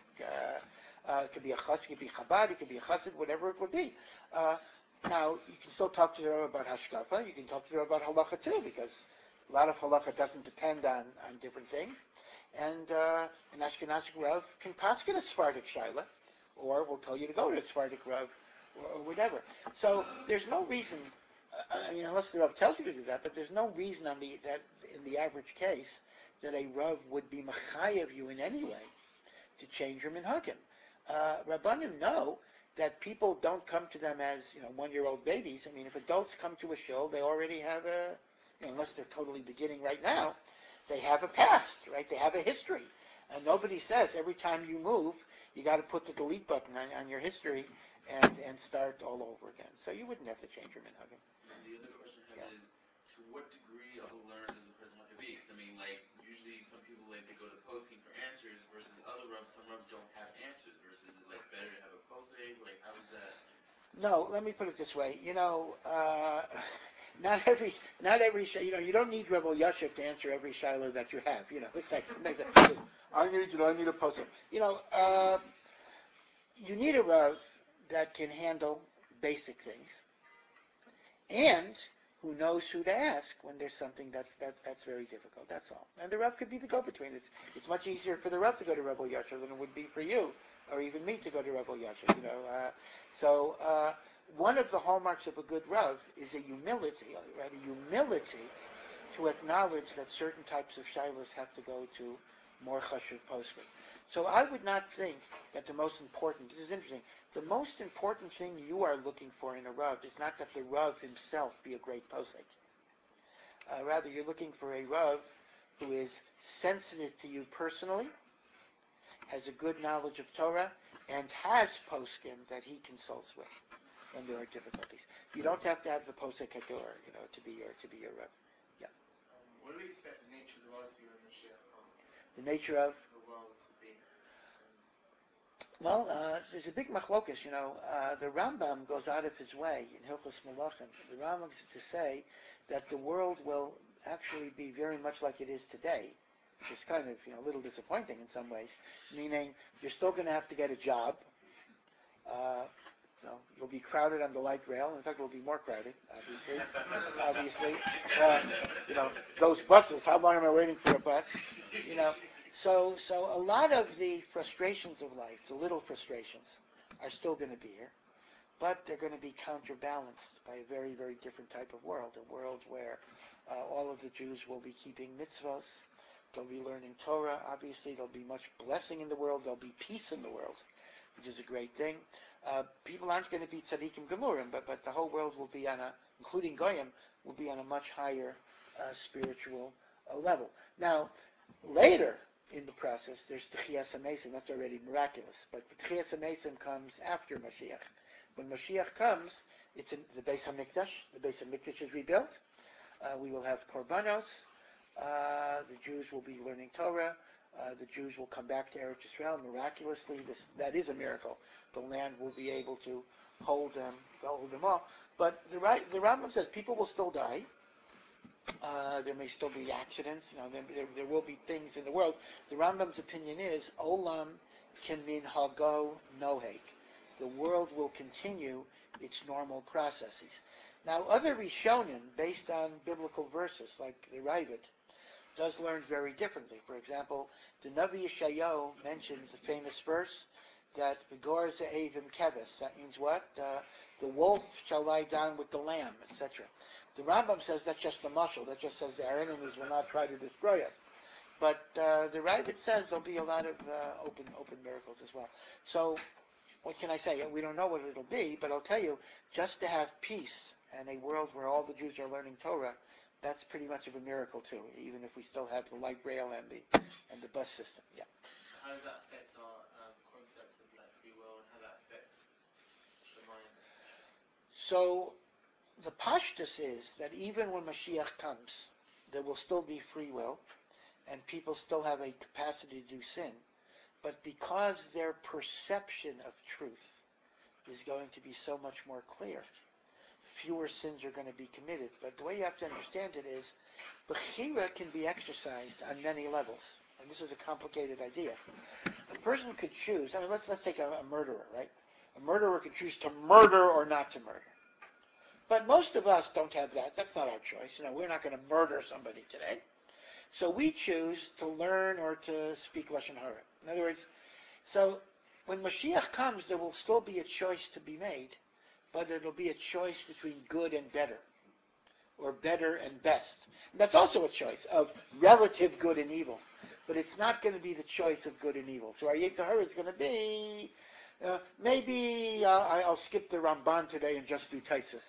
Uh, uh, it could be a chassid, it could be Chabad, it could be a chassid, whatever it would be. Uh, now, you can still talk to the Rav about hashkafa. You can talk to the Rav about halacha too, because a lot of halacha doesn't depend on, on different things. And uh, an Ashkenazic Rav can paskin a Sephardic shaila, or will tell you to go to a Sephardic Rav, or, or whatever. So there's no reason, uh, I mean, unless the Rav tells you to do that, but there's no reason on the that in the average case that a Rav would be machayev you in any way to change your minhagim. Uh, Rabbanim know that people don't come to them as, you know, one-year-old babies. I mean, if adults come to a shul, they already have a, you know, unless they're totally beginning right now, they have a past, right? They have a history. And nobody says every time you move, you got to put the delete button on, on your history and, and start all over again. So you wouldn't have to change your minhagim. And the other question I have Yeah. is, to what degree of a learned does a person have to be? Because I mean, like, usually some people, like, they go to posting for answers versus other rubs, some rubs don't have answers versus, is it, like, better to have a posting? Like, how is that? No, let me put it this way. You know, uh, not every, not every, you know, you don't need Rebbe Yashiv to answer every shiloh that you have. You know, it's like, I need, you know, I need a puzzle. You know, uh, you need a Rav that can handle basic things, and who knows who to ask when there's something that's that, that's very difficult. That's all. And the Rav could be the go-between. It's it's much easier for the Rav to go to Rebbe Yashiv than it would be for you, or even me to go to Rebbe Yashiv. You know, uh, so uh, one of the hallmarks of a good Rav is a humility, right? A humility to acknowledge that certain types of shilas have to go to more chashuv poskim. So I would not think that the most important, this is interesting, the most important thing you are looking for in a Rav is not that the Rav himself be a great posek. Uh, rather, you're looking for a Rav who is sensitive to you personally, has a good knowledge of Torah, and has poskim that he consults with. when there are difficulties. You don't have to have the posek hador, you know, to be your to be your Rebbe. Yeah. Um, what do we expect the nature of the world to be when Mashiach comes? The nature of The world to be. Well, uh, there's a big machlokas, you know. Uh, the Rambam goes out of his way in Hilchos Malachim. The Rambam is to say that the world will actually be very much like it is today, which is kind of, you know, a little disappointing in some ways. Meaning, you're still going to have to get a job. Uh, you know, you'll be crowded on the light rail. In fact, it will be more crowded, obviously. obviously, uh, you know, those buses. How long am I waiting for a bus? You know. So, so a lot of the frustrations of life, the little frustrations, are still going to be here, but they're going to be counterbalanced by a very, very different type of world, a world where uh, all of the Jews will be keeping mitzvos, they'll be learning Torah, obviously, there'll be much blessing in the world, there'll be peace in the world, which is a great thing. Uh, people aren't going to be tzaddikim gemurim, but, but the whole world will be on a, including Goyim, will be on a much higher uh, spiritual uh, level. Now, later, in the process, there's Techiyas HaMesim. That's already miraculous. But Techiyas HaMesim comes after Mashiach. When Mashiach comes, it's in the Beis HaMikdash. The Beis HaMikdash is rebuilt. Uh, we will have Korbanos. Uh, the Jews will be learning Torah. Uh, the Jews will come back to Eretz Yisrael miraculously. This, that is a miracle. The land will be able to hold them, hold them all. But the, the Rambam says people will still die. Uh, there may still be accidents. You know, there, there, there will be things in the world. The Rambam's opinion is Olam kemin hago noheg. The world will continue its normal processes. Now, other Rishonim, based on biblical verses like the Ravid, does learn very differently. For example, the Navi Yeshayahu mentions the famous verse that V'gor ze'evim keves. That means what? Uh, the wolf shall lie down with the lamb, et cetera. The Rambam says that's just the mashal. That just says our enemies will not try to destroy us. But uh, the Ravid says there'll be a lot of uh, open open miracles as well. So, what can I say? We don't know what it'll be, but I'll tell you, just to have peace and a world where all the Jews are learning Torah, that's pretty much of a miracle too. Even if we still have the light rail and the and the bus system. Yeah. How does that affect our um, concept of like free will and how that affects the mind? So. The pashtus is that even when Mashiach comes, there will still be free will, and people still have a capacity to do sin, but because their perception of truth is going to be so much more clear, fewer sins are going to be committed. But the way you have to understand it is, Bechira can be exercised on many levels, and this is a complicated idea. A person could choose, I mean, let's, let's take a, a murderer, right? A murderer could choose to murder or not to murder. But most of us don't have that. That's not our choice. You know, we're not going to murder somebody today. So we choose to learn or to speak Lashon Hara. In other words, so when Mashiach comes, there will still be a choice to be made, but it'll be a choice between good and better, or better and best. And that's also a choice of relative good and evil, but it's not going to be the choice of good and evil. So our Yetzer Hara is going to be, uh, maybe uh, I'll skip the Ramban today and just do Taisus.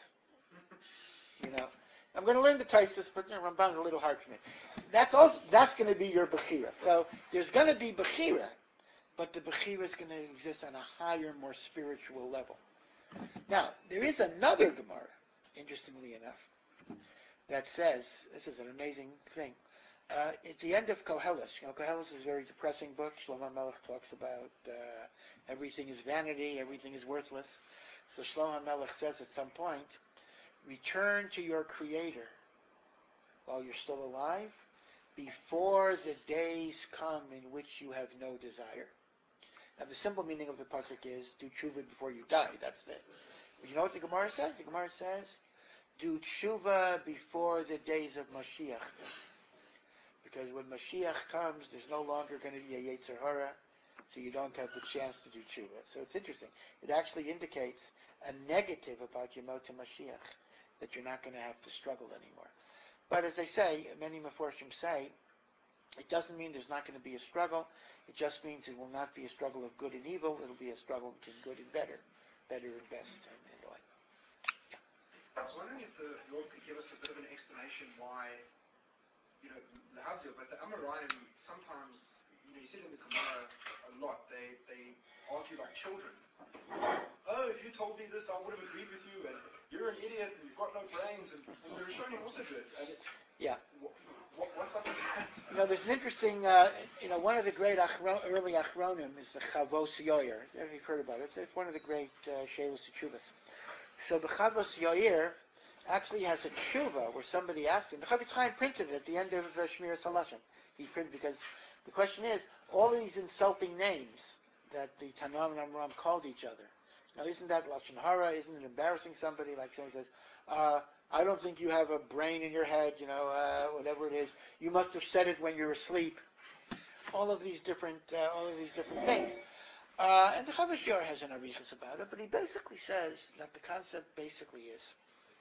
You know, I'm going to learn the Taisus, but you know, Ramban is a little hard for me. That's also that's going to be your Bechira. So there's going to be Bechira, but the Bechira is going to exist on a higher, more spiritual level. Now, there is another Gemara, interestingly enough, that says, this is an amazing thing, uh, at the end of Koheles, you know, Koheles is a very depressing book. Shlomo Melech talks about uh, everything is vanity, everything is worthless. So Shlomo Melech says at some point, return to your Creator while you're still alive, before the days come in which you have no desire. Now, the simple meaning of the pasuk is, do tshuva before you die. That's it. But you know what the Gemara says? The Gemara says, do tshuva before the days of Mashiach. Because when Mashiach comes, there's no longer going to be a Yetzer Hara, so you don't have the chance to do tshuva. So it's interesting. It actually indicates a negative about Yemot Mashiach, that you're not going to have to struggle anymore. But as I say, many Meforshim say, it doesn't mean there's not going to be a struggle. It just means it will not be a struggle of good and evil. It'll be a struggle between good and better, better and best, and, and the like. I was wondering if the Lord could give us a bit of an explanation why, you know, the Havzil, but the Amoraim sometimes, you know, you see it in the Gemara a lot, they, they argue like children. Oh, if you told me this, I would have agreed with you, and you're an idiot, and you've got no brains, and, and the Rishonim also do it. And it Yeah. What, what, what's up with that? You know, there's an interesting, uh, you know, one of the great achro- early Achronim is the Chavos Yoyer. You've heard about it. It's, it's one of the great uh, Sheilus Teshuvos. So the Chavos Yoyer actually has a tshuva where somebody asked him. The Chavetz Chaim printed it at the end of uh, Shmiras Halashon. He printed because the question is, all of these insulting names that the Tanam and Amram called each other. Now, isn't that Lashon Hara? Isn't it embarrassing somebody? Like someone says, uh, I don't think you have a brain in your head, you know, uh, whatever it is. You must have said it when you were asleep. All of these different, uh, all of these different things. Uh, and the Chavesh Yor has an arichas about it, but he basically says that the concept basically is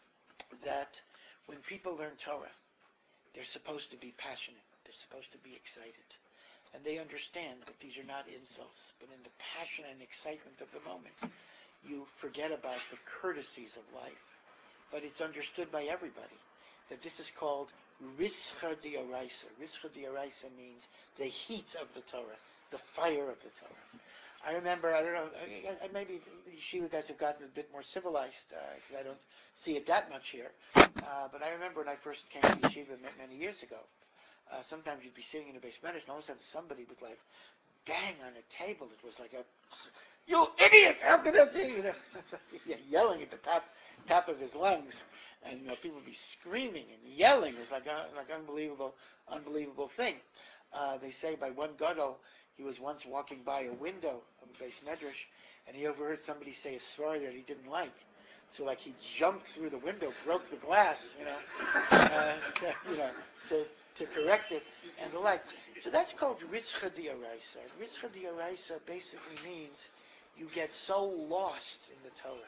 that when people learn Torah, they're supposed to be passionate. They're supposed to be excited. And they understand that these are not insults, but in the passion and excitement of the moment, you forget about the courtesies of life. But it's understood by everybody that this is called Rischa D'Oraisa. Rischa D'Oraisa means the heat of the Torah, the fire of the Torah. I remember, I don't know, I, I, maybe the yeshiva guys have gotten a bit more civilized, because uh, I don't see it that much here. Uh, but I remember when I first came to yeshiva many years ago, uh, sometimes you'd be sitting in a base medrash, and all of a sudden somebody would like bang on a table. It was like a, you idiot! How could that be? You know, yelling at the top top of his lungs, and you know, people would be screaming and yelling. It was like a like unbelievable, unbelievable thing. Uh, they say by one gadol, he was once walking by a window of a base medrash, and he overheard somebody say a swear that he didn't like. So like he jumped through the window, broke the glass, you know, uh, to, you know, to to correct it and the like. So that's called Rischa D'Oraisa. And Rischa D'Oraisa basically means you get so lost in the Torah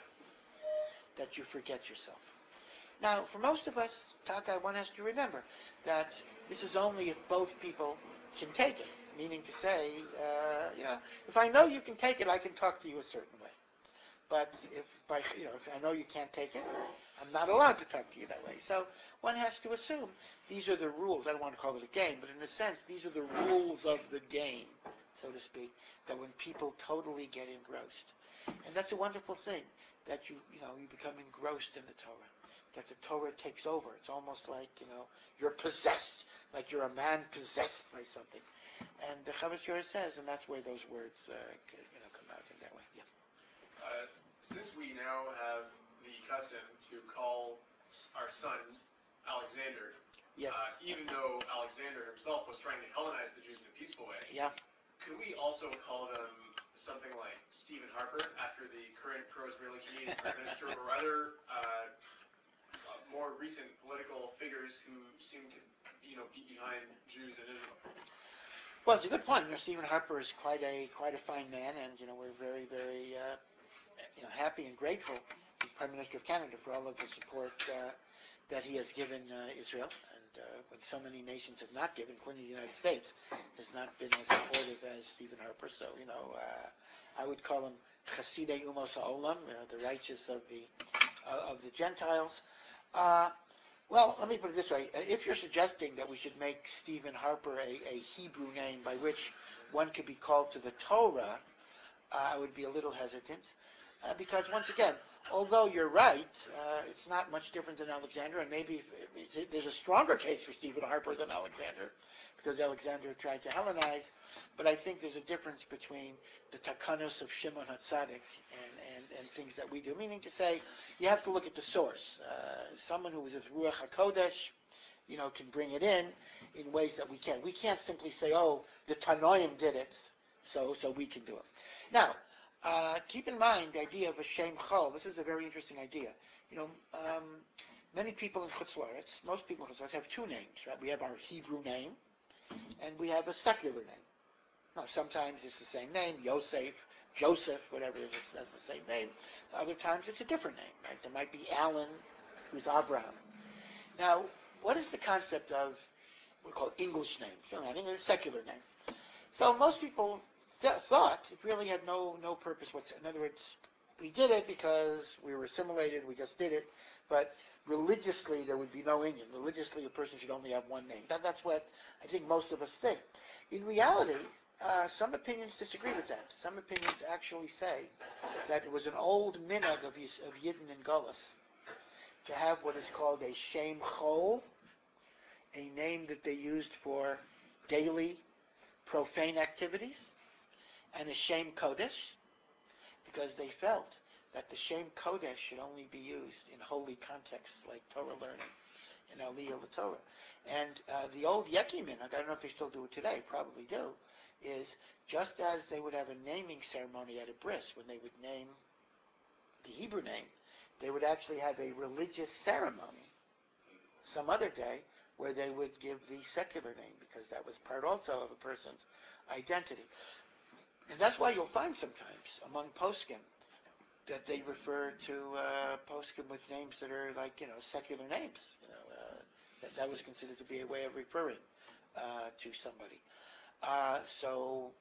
that you forget yourself. Now, for most of us, Taka, one has to remember that this is only if both people can take it. Meaning to say, uh, you know, if I know you can take it, I can talk to you a certain way. But if by, you know, if I know you can't take it, I'm not allowed to talk to you that way. So one has to assume these are the rules. I don't want to call it a game, but in a sense, these are the rules of the game, so to speak, that when people totally get engrossed. And that's a wonderful thing, that you, you know, you become engrossed in the Torah, that the Torah takes over. It's almost like, you know, you're possessed, like you're a man possessed by something. And the Chavetz Yor says, and that's where those words, uh, you know, come out in that way. Yeah. Uh, since we now have the custom to call our sons Alexander, Yes. uh, even though Alexander himself was trying to Hellenize the Jews in a peaceful way, Yeah. could we also call them something like Stephen Harper after the current pro-Israeli Canadian Prime Minister, or other uh, more recent political figures who seem to, you know, be behind Jews in Israel? Well, it's a good point. You know, Stephen Harper is quite a quite a fine man, and you know we're very very uh, you know happy and grateful to the Prime Minister of Canada for all of the support uh, that he has given uh, Israel, and uh, when so many nations have not given, including the United States, has not been as supportive as Stephen Harper. So you know, uh, I would call him Chasidei Umos Ha'olam, you know, the righteous of the uh, of the Gentiles. Uh, Well, let me put it this way. If you're suggesting that we should make Stephen Harper a, a Hebrew name by which one could be called to the Torah, uh, I would be a little hesitant. Uh, because, once again, although you're right, uh, it's not much different than Alexander, and maybe if, if, there's a stronger case for Stephen Harper than Alexander, because Alexander tried to Hellenize. But I think there's a difference between the takanos of Shimon HaTzadik and, and, and things that we do. Meaning to say, you have to look at the source. Uh, someone who is with Ruach HaKodesh, you know, can bring it in in ways that we can't. We can't simply say, oh, the Tanoim did it, so so we can do it. Now, uh, keep in mind the idea of a Shem Chol. This is a very interesting idea. You know, um, many people in Chutz La'aretz, most people in Chutz La'aretz have two names, right? We have our Hebrew name, and we have a secular name. Now, sometimes it's the same name, Yosef, Joseph, whatever it is, that's the same name. Other times it's a different name, right? There might be Alan, who's Abraham. Now, what is the concept of what we call English names? You know, a secular name. So most people th- thought it really had no no purpose whatsoever. In other words, we did it because we were assimilated, we just did it, but religiously there would be no Indian. Religiously, a person should only have one name. That, that's what I think most of us think. In reality, Uh, some opinions disagree with that. Some opinions actually say that it was an old minhag of, Yis- of Yidden and Gullus to have what is called a Shem Chol, a name that they used for daily profane activities, and a Shem Kodesh, because they felt that the Shem Kodesh should only be used in holy contexts like Torah learning and Aliyah Torah. And uh, the old Yeki minhag, I don't know if they still do it today, probably do, is just as they would have a naming ceremony at a bris, when they would name the Hebrew name, they would actually have a religious ceremony some other day where they would give the secular name, because that was part also of a person's identity. And that's why you'll find sometimes among poskim that they refer to uh, poskim with names that are like, you know, secular names. You know, uh, that, that was considered to be a way of referring uh, to somebody. Uh, so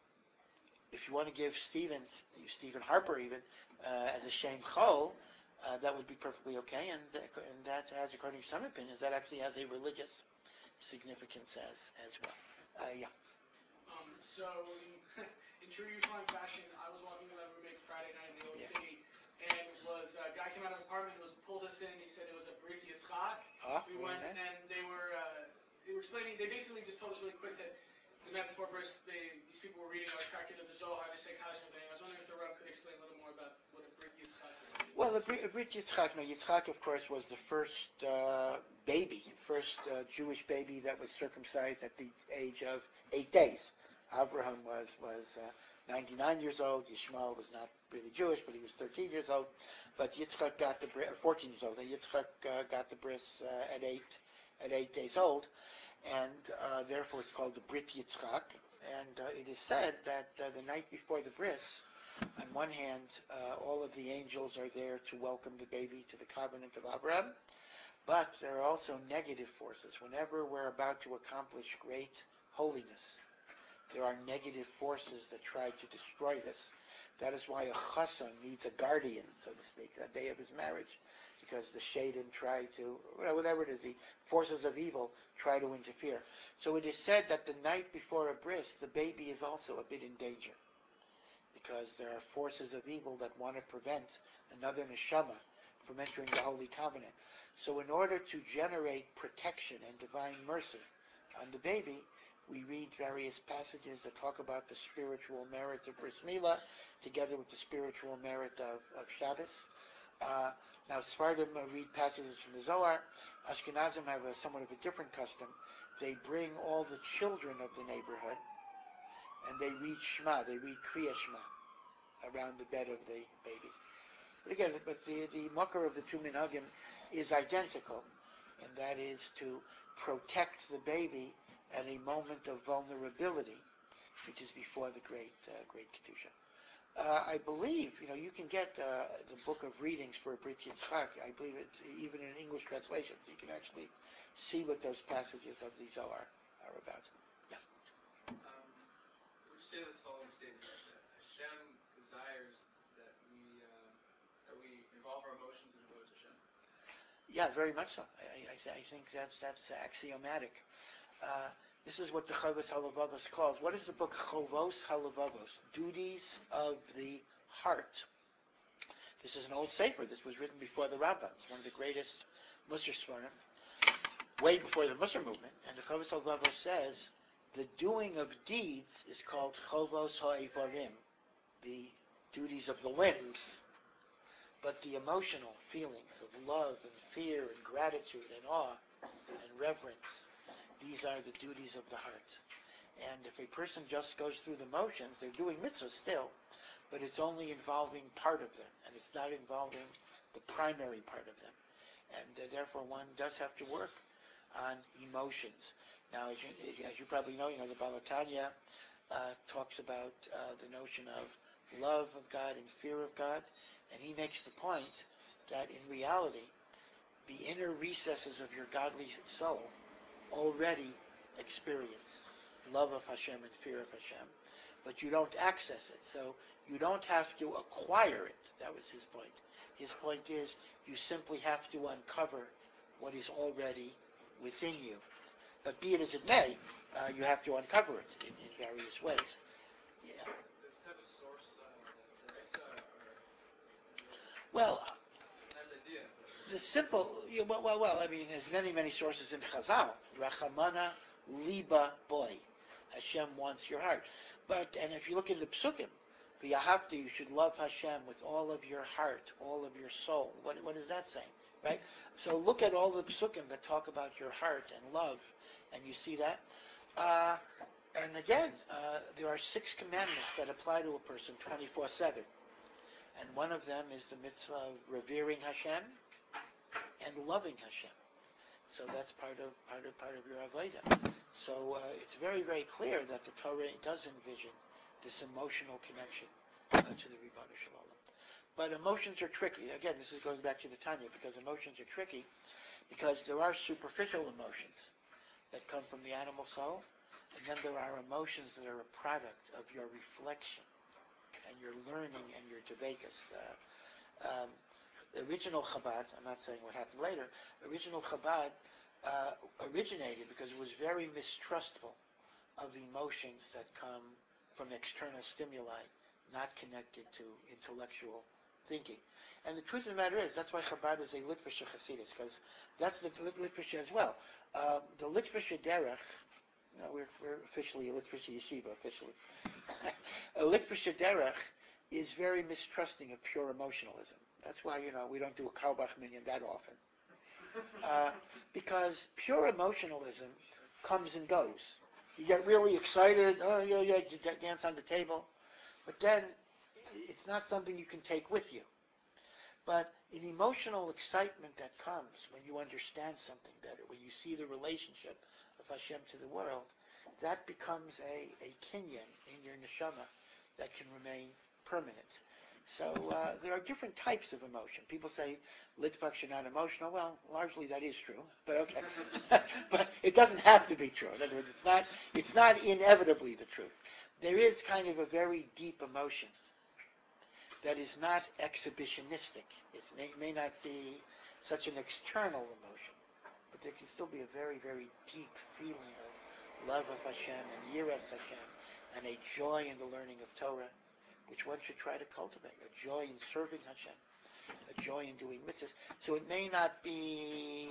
if you want to give Stephen, Stephen Harper even, uh, as a Shem Chol, uh, that would be perfectly okay, and, and that has, according to some opinions, that actually has a religious significance as, as well. Uh, yeah. Um, so, in, in true Yerushalayim fashion, I was walking with my roommate Friday night in the old Yeah. city, and was a guy came out of the apartment, was pulled us in, he said it was a Brit Yitzchak. Oh, We very went, nice. and they were, uh, they were explaining, they basically just told us really quick that the night before verse, they, these people were reading our tractate of the Zohar, they say Kajna B'nai. I was wondering if the Rav could explain a little more about what a Brit Yitzchak is. Well, the Brit Brit Yitzchak, no, Yitzchak, of course, was the first uh, baby, first uh, Jewish baby that was circumcised at the age of eight days. Abraham was was uh, ninety-nine years old. Yishmael was not really Jewish, but he was thirteen years old. But Yitzchak got the bris, fourteen years old. And Yitzchak uh, got the bris uh, at eight at eight days old, and uh, therefore it's called the Brit Yitzchak. And uh, it is said that uh, the night before the bris, on one hand, uh, all of the angels are there to welcome the baby to the covenant of Abraham, but there are also negative forces. Whenever we're about to accomplish great holiness, there are negative forces that try to destroy this. That is why a chassan needs a guardian, so to speak, that day of his marriage, because the shaitan try to, whatever it is, the forces of evil try to interfere. So it is said that the night before a bris, the baby is also a bit in danger, because there are forces of evil that want to prevent another neshama from entering the holy covenant. So in order to generate protection and divine mercy on the baby, we read various passages that talk about the spiritual merit of Bris Milah, together with the spiritual merit of, of Shabbos. Uh, now, Sephardim uh, read passages from the Zohar. Ashkenazim have a somewhat of a different custom. They bring all the children of the neighborhood, and they read Shema, they read Kriya Shema around the bed of the baby. But again, but the, the mucker of the two minhagim is identical, and that is to protect the baby at a moment of vulnerability, which is before the great uh, great Kedusha. Uh, I believe, you know, you can get uh, the book of readings for Brit Yitzchak. I believe it's even in English translations. You can actually see what those passages of the Zohar are about. Yeah. Um, would you say this following statement, that Hashem desires that we uh, that we involve our emotions in devotion to Hashem? Yeah, very much so. I, I, th- I think that's that's axiomatic. Uh, this is what the Chovos Halevavos calls. What is the book Chovos Halevavos? Duties of the Heart. This is an old sefer. This was written before the Rambam. It's one of the greatest Musar Svarim, way before the Musar movement. And the Chovos Halevavos says the doing of deeds is called Chovos Ha'evarim, the duties of the limbs. But the emotional feelings of love and fear and gratitude and awe and reverence, these are the duties of the heart. And if a person just goes through the motions, they're doing mitzvahs still, but it's only involving part of them, and it's not involving the primary part of them. And uh, therefore one does have to work on emotions. Now, as you, as you probably know, you know, the Balatanya uh, talks about uh, the notion of love of God and fear of God, and he makes the point that in reality, the inner recesses of your godly soul already experience love of Hashem and fear of Hashem, but you don't access it. So you don't have to acquire it. That was his point. His point is you simply have to uncover what is already within you. But be it as it may, uh, you have to uncover it in, in various ways. Yeah. Does this have a source, uh, the Risa, or Well, nice idea? the simple, yeah, well, well, well, I mean, there's many, many sources in Chazal. Rachamana liba boy. Hashem wants your heart. But, and if you look in the Psukim, v'yahavta, you should love Hashem with all of your heart, all of your soul. What, what is that saying? Right? So look at all the Psukim that talk about your heart and love, and you see that. Uh, and again, uh, there are six commandments that apply to a person twenty-four seven. And one of them is the mitzvah of revering Hashem and loving Hashem. So that's part of part of part of your avodah. So uh, it's very, very clear that the Torah does envision this emotional connection uh, to the Ribono Shel Olam. But emotions are tricky. Again, this is going back to the Tanya, because emotions are tricky, because there are superficial emotions that come from the animal soul, and then there are emotions that are a product of your reflection and your learning and your devekas. Uh, um, the original Chabad, I'm not saying what happened later, original Chabad uh, originated because it was very mistrustful of emotions that come from external stimuli, not connected to intellectual thinking. And the truth of the matter is, that's why Chabad is a Litvische Hasidus, because that's the Litvische as well. Uh, the Litvische Derech, you know, we're, we're officially a Litvische Yeshiva, officially. A Litvische Derech is very mistrusting of pure emotionalism. That's why, you know, we don't do a Carlebach minyan that often. Uh, because pure emotionalism comes and goes. You get really excited, oh yeah, yeah, you dance on the table, but then it's not something you can take with you. But an emotional excitement that comes when you understand something better, when you see the relationship of Hashem to the world, that becomes a, a kinyan in your neshama that can remain permanent. So uh, there are different types of emotion. People say Litvaks are not emotional. Well, largely that is true, but okay. But it doesn't have to be true. In other words, it's not it's not inevitably the truth. There is kind of a very deep emotion that is not exhibitionistic. It may, may not be such an external emotion, but there can still be a very, very deep feeling of love of Hashem and yiras Hashem and a joy in the learning of Torah, which one should try to cultivate, a joy in serving Hashem, a joy in doing mitzvahs. So it may not be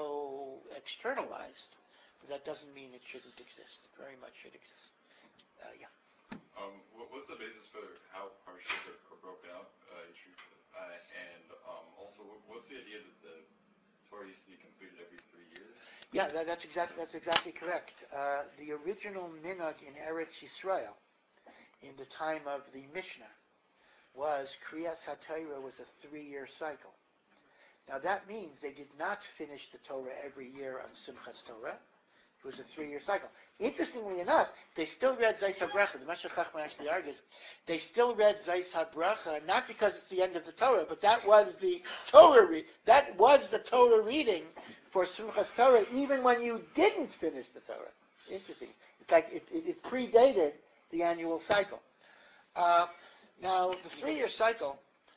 so externalized, but that doesn't mean it shouldn't exist. It very much should exist. Uh, yeah. Um, what, what's the basis for how parshas are, are broken up? Uh, uh, and um, also, what's the idea that the Torah used to be completed every three years? Yeah, that, that's exactly that's exactly correct. Uh, the original minhag in Eretz Yisrael, in the time of the Mishnah, was Kriyas HaTorah was a three-year cycle. Now that means they did not finish the Torah every year on Simchas Torah. It was a three-year cycle. Interestingly enough, they still read Zayis HaBracha. The Mashal Chachma actually argues they still read Zayis HaBracha not because it's the end of the Torah, but that was the Torah re- that was the Torah reading for Simchas Torah, even when you didn't finish the Torah. Interesting. It's like it, it, it predated the annual cycle. Uh, now, the three-year cycle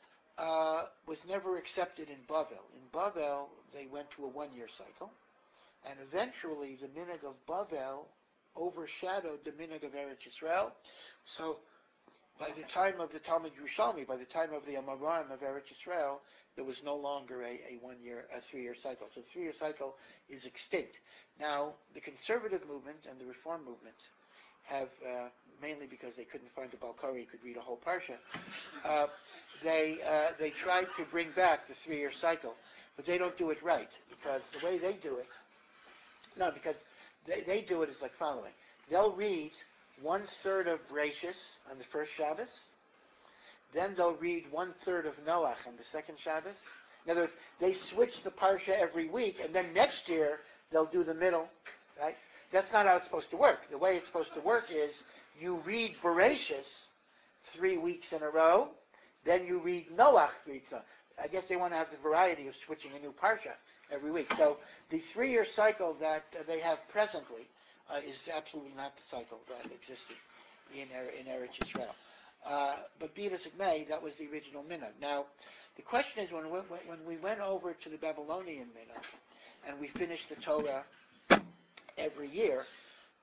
uh, was never accepted in Bavel. In Bavel, they went to a one-year cycle. And eventually, the minhag of Bavel overshadowed the minhag of Eretz Yisrael. So, by the time of the Talmud Yerushalmi, by the time of the Amoraim of Eretz Yisrael, there was no longer a, a one-year, a three-year cycle. So, the three-year cycle is extinct. Now, the conservative movement and the reform movement have, uh, mainly because they couldn't find a Balkari who could read a whole parsha, uh, they uh, they tried to bring back the three-year cycle, but they don't do it right, because the way they do it. No, because they, they do it is like following. They'll read one-third of Bereishis on the first Shabbos. Then they'll read one-third of Noach on the second Shabbos. In other words, they switch the Parsha every week, and then next year they'll do the middle, right? That's not how it's supposed to work. The way it's supposed to work is you read Bereishis three weeks in a row, then you read Noach three weeks in a row. I guess they want to have the variety of switching a new Parsha every week. So the three-year cycle that uh, they have presently uh, is absolutely not the cycle that existed in, er- in Eretz Yisrael. Uh, but be it as it may, that was the original minhag. Now, the question is, when we, when we went over to the Babylonian minhag, and we finished the Torah every year,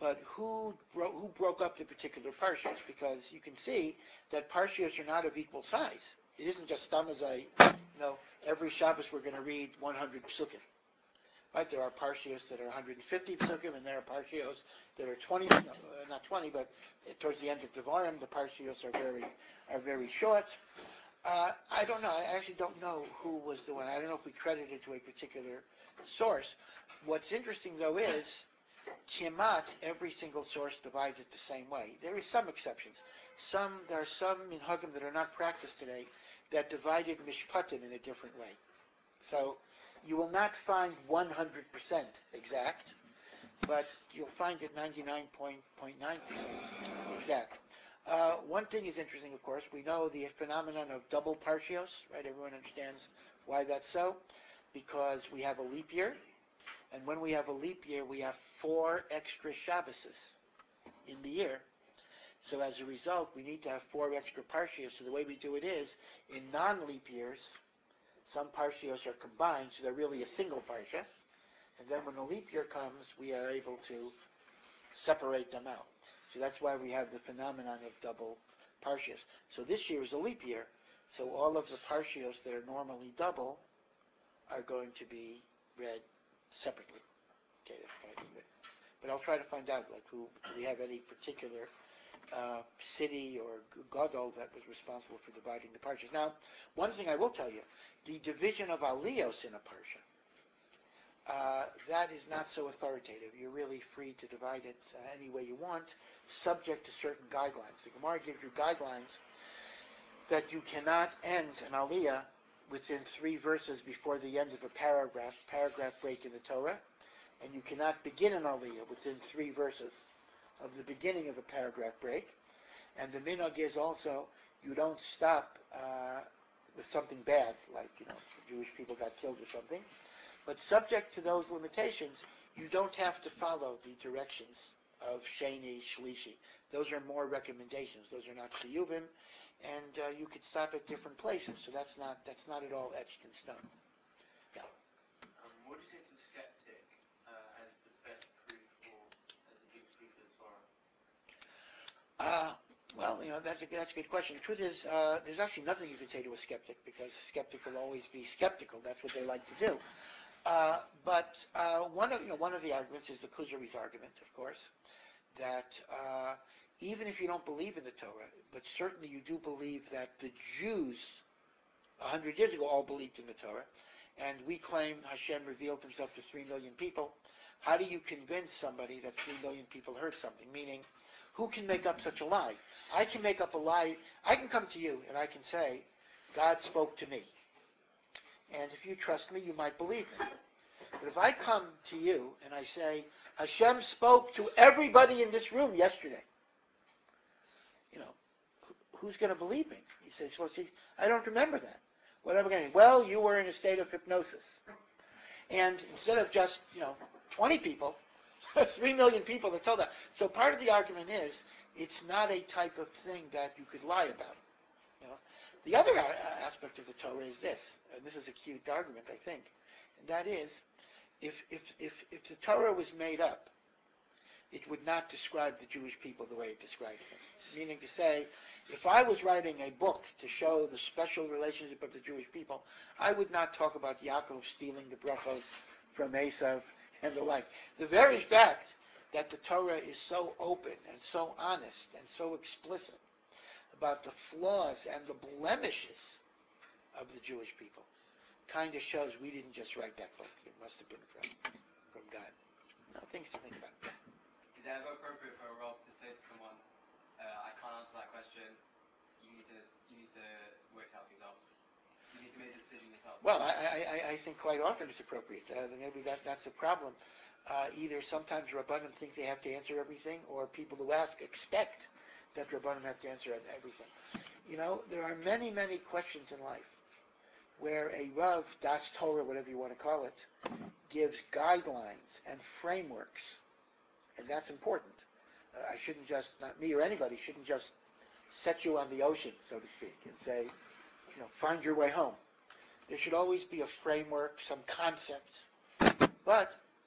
but who bro- who broke up the particular parshas? Because you can see that parshas are not of equal size. It isn't just stamazai, you know, every Shabbos we're going to read one hundred psukim. Right? There are parshas that are one hundred fifty psukim, and there are parshas that are twenty, no, uh, not twenty, but towards the end of Devarim, the parshas are very are very short. Uh, I don't know. I actually don't know who was the one. I don't know if we credited to a particular source. What's interesting, though, is Kimat, every single source divides it the same way. There is some exceptions. Some There are some minhagim that are not practiced today that divided mishpatim in a different way. So you will not find one hundred percent exact, but you'll find it ninety-nine point nine percent exact. Uh, one thing is interesting, of course. We know the phenomenon of double parshios, right? Everyone understands why that's so, because we have a leap year, and when we have a leap year, we have four extra Shabboses in the year. So as a result, we need to have four extra parshios. So the way we do it is, in non-leap years, some parshios are combined, so they're really a single parsha. And then when the leap year comes, we are able to separate them out. So that's why we have the phenomenon of double parshios. So this year is a leap year, so all of the parshios that are normally double are going to be read separately. Okay, that's kind of it. But I'll try to find out, like, who, do we have any particular uh, city or gadol that was responsible for dividing the parshios? Now, one thing I will tell you, the division of aliyos in a parsha, Uh, that is not so authoritative. You're really free to divide it uh, any way you want, subject to certain guidelines. The Gemara gives you guidelines that you cannot end an aliyah within three verses before the end of a paragraph, paragraph break in the Torah, and you cannot begin an aliyah within three verses of the beginning of a paragraph break. And the minhag is also, you don't stop uh, with something bad, like, you know, Jewish people got killed or something. But subject to those limitations, you don't have to follow the directions of Sheni, Shlishi. Those are more recommendations. Those are not chiyuvim, and uh, you could stop at different places. So that's not that's not at all etched in stone. Yeah. Um, what do you say to a skeptic uh, as the best proof or as the biggest proof of the Torah? Uh, well, you know, that's a that's a good question. The truth is, uh, there's actually nothing you can say to a skeptic, because a skeptic will always be skeptical. That's what they like to do. Uh, but uh, one of you know one of the arguments is the Kuzari's argument, of course, that uh, even if you don't believe in the Torah, but certainly you do believe that the Jews a hundred years ago all believed in the Torah, and we claim Hashem revealed Himself to three million people. How do you convince somebody that three million people heard something? Meaning, who can make up such a lie? I can make up a lie. I can come to you and I can say, God spoke to me. And if you trust me, you might believe me. But if I come to you and I say, Hashem spoke to everybody in this room yesterday, you know, who's going to believe me? He says, well, see, I don't remember that. What am I going to do? Well, you were in a state of hypnosis. And instead of just, you know, twenty people, three million people that told that. So part of the argument is, it's not a type of thing that you could lie about. You know? The other a- aspect of the Torah is this, and this is a cute argument, I think, and that is, if, if, if, if the Torah was made up, it would not describe the Jewish people the way it describes them. Meaning to say, if I was writing a book to show the special relationship of the Jewish people, I would not talk about Yaakov stealing the brachos from Esav and the like. The very fact that the Torah is so open and so honest and so explicit about the flaws and the blemishes of the Jewish people kind of shows we didn't just write that book. It must have been from from God. No, things to think about. Is it ever appropriate for a Rav to say to someone, uh, I can't answer that question, you need to you need to work out things out. You need to make a decision yourself. Well, I, I, I think quite often it's appropriate. Uh, maybe that, that's the problem. Uh, either sometimes Rabbanim think they have to answer everything, or people who ask expect that Rabbanim have to answer everything. You know, there are many, many questions in life where a Rav, Das Torah, whatever you want to call it, gives guidelines and frameworks, and that's important. Uh, I shouldn't just, not me or anybody, shouldn't just set you on the ocean, so to speak, and say, you know, find your way home. There should always be a framework, some concept, but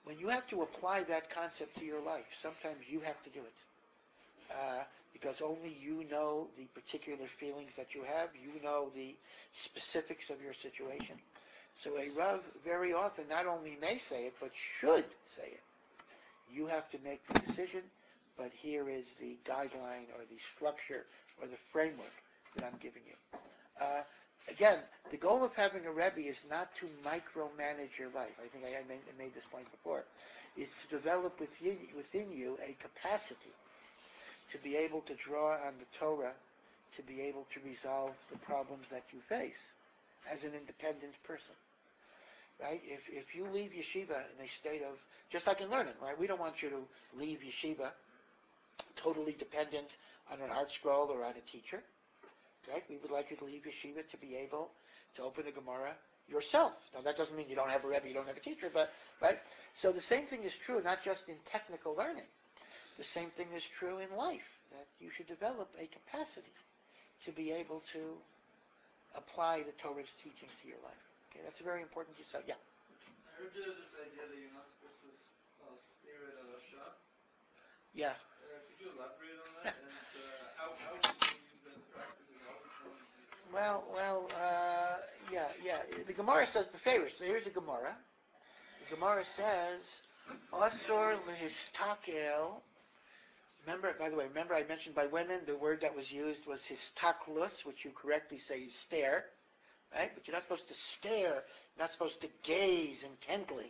when you have to apply that concept to your life, sometimes you have to do it. Uh, because only you know the particular feelings that you have. You know the specifics of your situation. So a Rav very often not only may say it, but should say it. You have to make the decision, but here is the guideline or the structure or the framework that I'm giving you. Uh, again, the goal of having a Rebbe is not to micromanage your life. I think I, I made, I made this point before. Is to develop within, within you a capacity to be able to draw on the Torah, to be able to resolve the problems that you face as an independent person. Right? If if you leave yeshiva in a state of, just like in learning, right? We don't want you to leave yeshiva totally dependent on an art scroll or on a teacher. Right? We would like you to leave yeshiva to be able to open a Gemara yourself. Now that doesn't mean you don't have a Rebbe, you don't have a teacher, but right? So the same thing is true not just in technical learning. The same thing is true in life, that you should develop a capacity to be able to apply the Torah's teachings to your life. Okay, that's a very important yesod. Yeah. I heard uh, this idea that you're not supposed to uh, stare at a shop. Yeah. Uh, could you elaborate on that? And uh, how, how would you use that practically? How would one do it? Well, well, uh, yeah, yeah. The Gemara says the favorites. So here's a Gemara. The Gemara says, Asor lehistakel. Remember, by the way, remember I mentioned by women, the word that was used was histaklus, which you correctly say is stare, right? But you're not supposed to stare, you're not supposed to gaze intently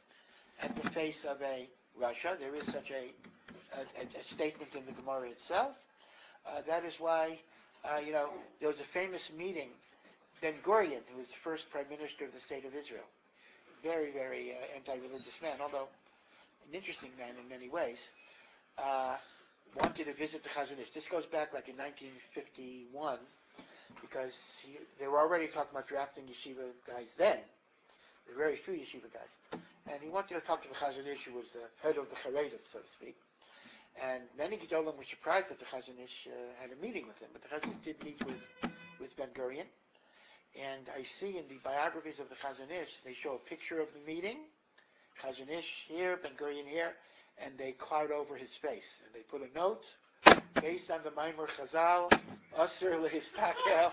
at the face of a Rasha. There is such a, a, a statement in the Gemara itself. Uh, that is why, uh, you know, there was a famous meeting, Ben Gurion, who was the first prime minister of the state of Israel. Very, very uh, anti-religious man, although an interesting man in many ways. Uh, wanted to visit the Chazon Ish. This goes back like in nineteen fifty-one, because he, they were already talking about drafting yeshiva guys then. There were very few yeshiva guys. And he wanted to talk to the Chazon Ish, who was the head of the Charedim, so to speak. And many Gedolim were surprised that the Chazon Ish uh, had a meeting with him. But the Chazon Ish did meet with, with Ben Gurion. And I see in the biographies of the Chazon Ish, they show a picture of the meeting. Chazon Ish here, Ben Gurion here. And they cloud over his face. And they put a note based on the Maimor Chazal, Asur lehistakel,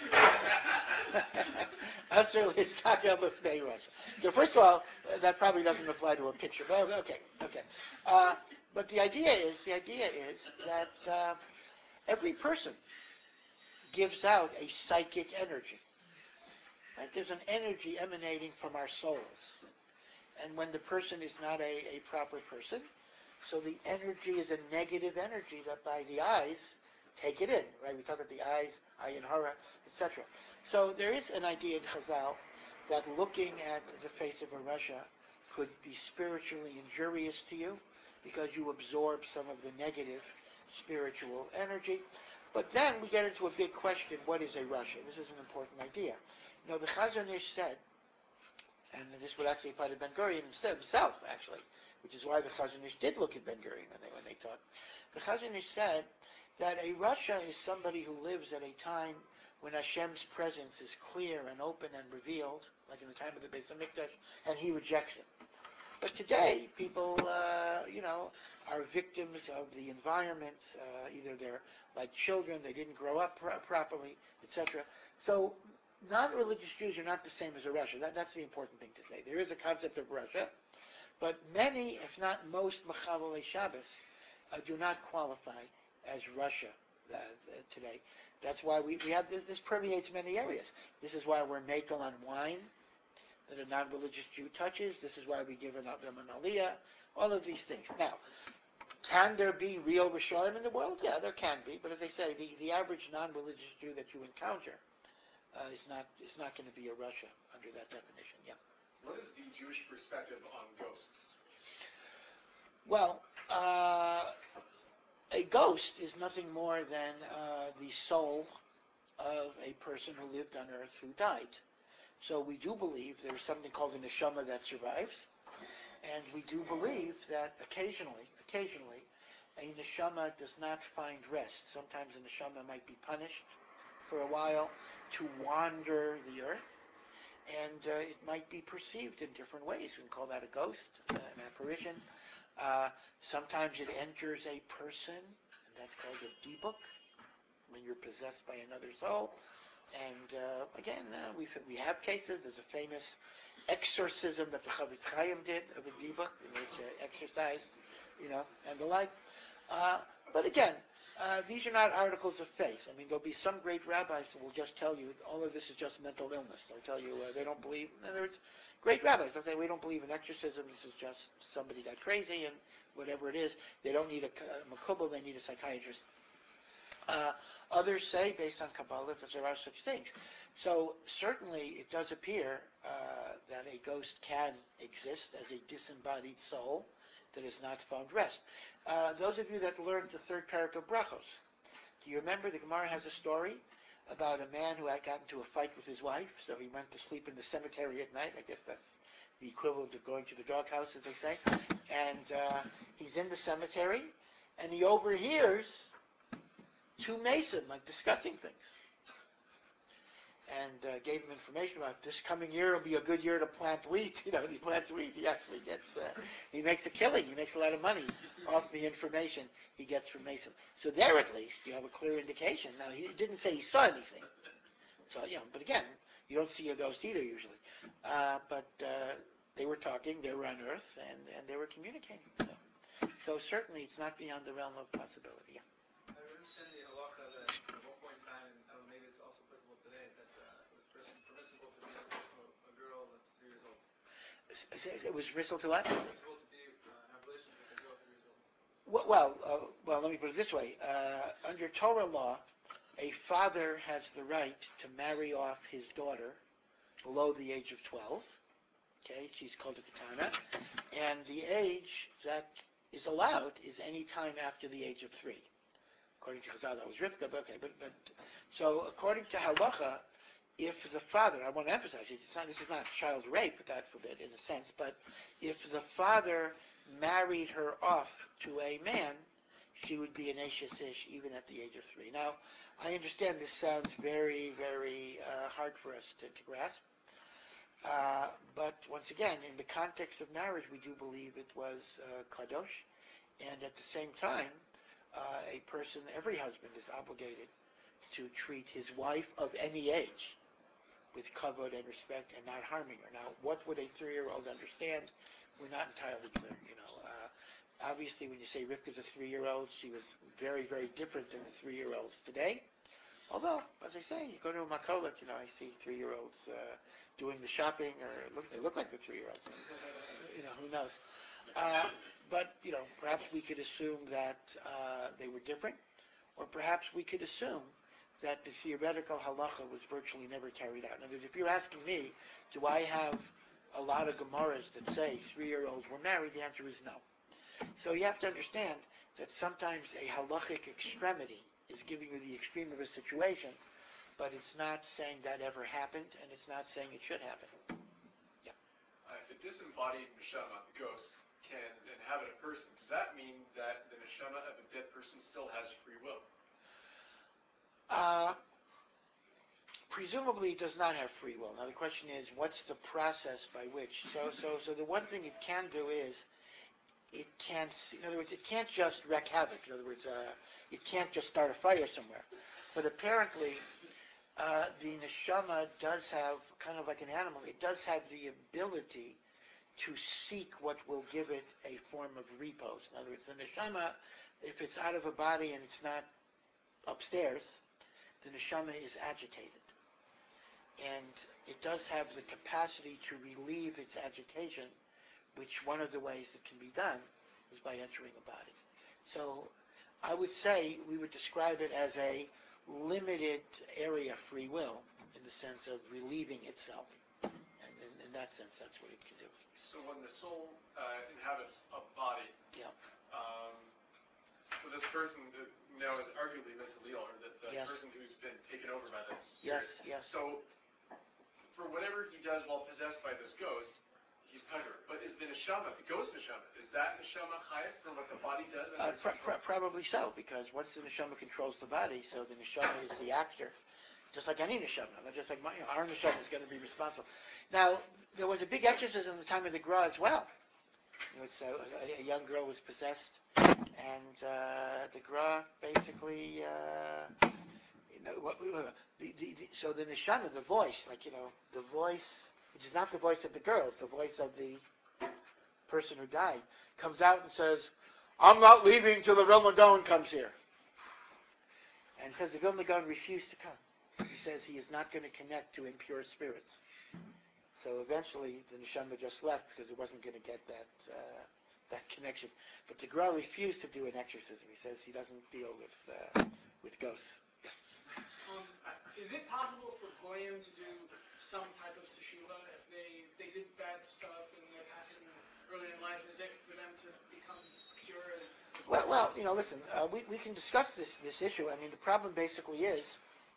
Asur lehistakel lefnei Rosh. So first of all, that probably doesn't apply to a picture. But okay, okay. Uh, but the idea is, the idea is that uh, every person gives out a psychic energy. Right? There's an energy emanating from our souls. And when the person is not a, a proper person, so the energy is a negative energy that by the eyes take it in, right? We talk about the eyes, ayin hara, et cetera. So there is an idea in Chazal that looking at the face of a Rasha could be spiritually injurious to you because you absorb some of the negative spiritual energy. But then we get into a big question, what is a Rasha? This is an important idea. You know, the Chazon Ish said, and this would actually apply to Ben Gurion himself, actually, which is why the Chazon Ish did look at Ben Gurion when they, when they taught. The Chazon Ish said that a Rasha is somebody who lives at a time when Hashem's presence is clear and open and revealed, like in the time of the Beis HaMikdash, and he rejects it. But today, people, uh, you know, are victims of the environment. Uh, either they're like children, they didn't grow up pro- properly, et cetera. So non-religious Jews are not the same as a Rasha. That, that's the important thing to say. There is a concept of Rasha, but many, if not most, Mechavalei Shabbos uh, do not qualify as Rasha uh, today. That's why we, we have this, this permeates many areas. This is why we're makel on wine that a non-religious Jew touches. This is why we give them an aliyah. All of these things. Now, can there be real Rishonim in the world? Yeah, there can be. But as I say, the, the average non-religious Jew that you encounter Uh, it's not it's not going to be a Rasha under that definition. Yeah. What is the Jewish perspective on ghosts? Well, uh, a ghost is nothing more than uh, the soul of a person who lived on earth who died. So we do believe there is something called a neshama that survives, and we do believe that occasionally, occasionally, a neshama does not find rest. Sometimes a neshama might be punished for a while to wander the earth, and uh, it might be perceived in different ways. We can call that a ghost, uh, an apparition. Uh, sometimes it enters a person, and that's called a dibuk, when you're possessed by another soul. And uh, again, uh, we've, we have cases. There's a famous exorcism that the Chavetz Chaim did of a dibuk, in which uh, exorcised, you know, and the like. Uh, but again, uh, these are not articles of faith. I mean, there'll be some great rabbis that will just tell you all of this is just mental illness. They'll tell you uh, they don't believe. In other words, great rabbis, they'll say we don't believe in exorcism. This is just somebody got crazy and whatever it is. They don't need a, a makubal. They need a psychiatrist. Uh, others say, based on Kabbalah, that there are such things. So certainly it does appear uh, that a ghost can exist as a disembodied soul that has not found rest. Uh, those of you that learned the third parak of Brachos, do you remember the Gemara has a story about a man who had gotten into a fight with his wife, so he went to sleep in the cemetery at night. I guess that's the equivalent of going to the doghouse, as they say. And uh, he's in the cemetery, and he overhears two Mason, like, discussing things. And uh, gave him information about this coming year will be a good year to plant wheat. You know, when he plants wheat, he actually gets, uh, he makes a killing. He makes a lot of money off the information he gets from Mason. So there, at least, you have a clear indication. Now, he didn't say he saw anything. So, you know, but again, you don't see a ghost either, usually. Uh, but uh, they were talking, they were on Earth, and, and they were communicating. So, so certainly, it's not beyond the realm of possibility. Yeah. I understand the halacha that at one point in time, and I don't know, maybe it's also applicable today, that uh, it was permissible to be a, a girl that's three years old. It was permissible to what? Permissible to be, uh, have relations with a girl three years old. Well, well, uh, well, let me put it this way. Uh, under Torah law, a father has the right to marry off his daughter below the age of twelve. Okay, she's called a katana. And the age that is allowed is any time after the age of three. According to Chazal, that was Rivka, but okay, but, but, so according to halacha, if the father, I want to emphasize it, it's not, this is not child rape, God forbid, in a sense, but if the father married her off to a man, she would be an Ashes Ish even at the age of three. Now, I understand this sounds very, very uh, hard for us to, to grasp, uh, but once again, in the context of marriage, we do believe it was uh, kadosh, and at the same time, uh, a person, every husband is obligated to treat his wife of any age with kavod and respect and not harming her. Now, what would a three-year-old understand? We're not entirely clear, you know. Uh, obviously, when you say Rivka's a three-year-old, she was very, very different than the three-year-olds today. Although, as I say, you go to a makolet, you know, I see three-year-olds uh, doing the shopping, or look, they look like the three-year-olds. You know, who knows? Uh, but, you know, perhaps we could assume that uh, they were different, or perhaps we could assume that the theoretical halacha was virtually never carried out. In other words, if you're asking me, do I have a lot of Gemaras that say three-year-olds were married, the answer is no. So you have to understand that sometimes a halachic extremity is giving you the extreme of a situation, but it's not saying that ever happened, and it's not saying it should happen. Yeah. Uh, if a disembodied neshama, the ghost, can inhabit a person, does that mean that the neshama of a dead person still has free will? Uh, presumably it does not have free will. Now the question is, what's the process by which? So, so, so the one thing it can do is, it can't, in other words, it can't just wreak havoc. In other words, uh, it can't just start a fire somewhere. But apparently, uh, the neshama does have, kind of like an animal, it does have the ability to seek what will give it a form of repose. In other words, the neshama, if it's out of a body and it's not upstairs, the neshama is agitated. And it does have the capacity to relieve its agitation, which one of the ways it can be done is by entering a body. So I would say we would describe it as a limited area free will in the sense of relieving itself. And in, in that sense, that's what it can do. So when the soul uh, inhabits a body, Yeah. um, so this person that, you know, is arguably mentally ill, or the, the Yes. person who's been taken over by this. Yes, yes. So for whatever he does while possessed by this ghost, he's punished. But is the neshama, the ghost neshama, is that neshama chayav for what the body does? Uh, pr- pr- probably so, because once the neshama controls the body, so the neshama is the actor, just like any neshama, just like my, you know, our neshama is going to be responsible. Now, there was a big exorcism at the time of the Gra as well. It was, uh, a, a young girl was possessed, and uh, the Gra basically, uh, you know, what, the, the, the, so the neshama, the voice, like, you know, the voice, which is not the voice of the girls, the voice of the person who died, comes out and says, I'm not leaving till the Vilna Gaon comes here. And says the Vilna Gaon refused to come. He says he is not going to connect to impure spirits. So eventually the neshama just left because it wasn't going to get that uh, that connection. But the Gra refused to do an exorcism. He says he doesn't deal with uh, with ghosts. Um, is it possible for goyim to do some type of teshuvah if they if they did bad stuff in their past in early in life? Is it for them to become pure? Well, well, you know, listen, uh, we we can discuss this this issue. I mean, the problem basically is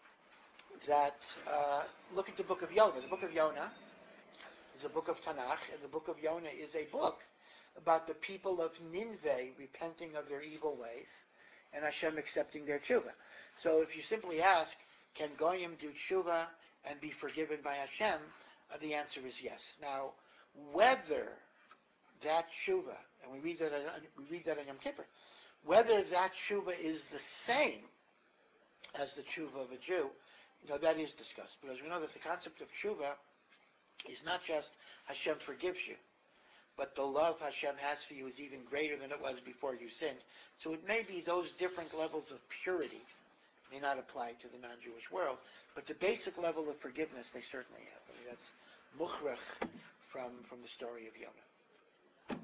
that uh, look at the book of Yonah. The book of Yonah is a book of Tanakh, and the book of Yonah is a book about the people of Nineveh repenting of their evil ways and Hashem accepting their tshuva. So if you simply ask, can Goyim do tshuva and be forgiven by Hashem, uh, the answer is yes. Now, whether that tshuva, and we read that on, we read that on Yom Kippur, whether that tshuva is the same as the tshuva of a Jew, you know, that is discussed, because we know that the concept of tshuva is not just Hashem forgives you, but the love Hashem has for you is even greater than it was before you sinned. So it may be those different levels of purity may not apply to the non-Jewish world, but the basic level of forgiveness they certainly have. I mean, that's muchrach from, from the story of Yonah.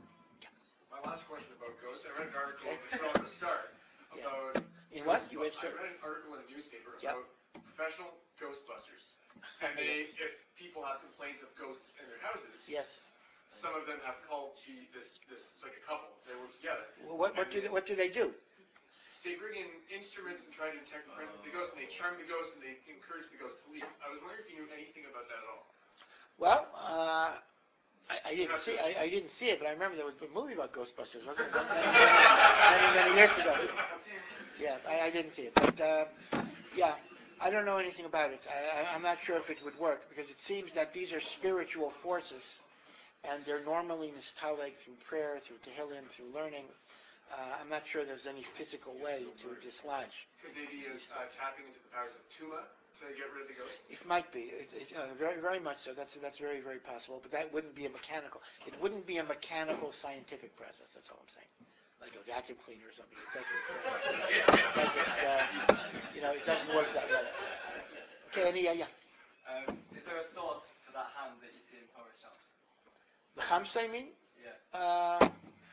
My last question about ghosts. I read an article from the start Yeah. about. In what? You read, I read an article in a newspaper Yep. about professional ghostbusters, and they, Yes. if people have complaints of ghosts in their houses, Yes. some of them have called the, this this it's like a couple. They work together. Well, what, what do they, what do they do? They bring in instruments and try to detect the presence of the ghost, and they charm the ghost, and they encourage the ghost to leave. I was wondering if you knew anything about that at all. Well, uh, I, I didn't see I, I didn't see it, but I remember there was a movie about Ghostbusters, wasn't it? Many, many, many years ago. Yeah, I, I didn't see it, but uh, yeah, I don't know anything about it. I, I, I'm not sure if it would work, because it seems that these are spiritual forces, and they're normally nistalek through prayer, through tehillim, through learning. Uh, I'm not sure there's any physical way to dislodge. Could they be uh, tapping into the powers of Tuma to get rid of the ghosts? It might be, it, it, uh, very, very much so. That's that's very, very possible. But that wouldn't be a mechanical. It wouldn't be a mechanical, scientific process. That's all I'm saying. Like a vacuum cleaner or something. It doesn't. Uh, it doesn't. Uh, you know, it doesn't work that way. Okay. Any? Uh, yeah. Um, is there a source for that hand that you see in Torah shops? The Chamsa, you mean? Yeah. Uh,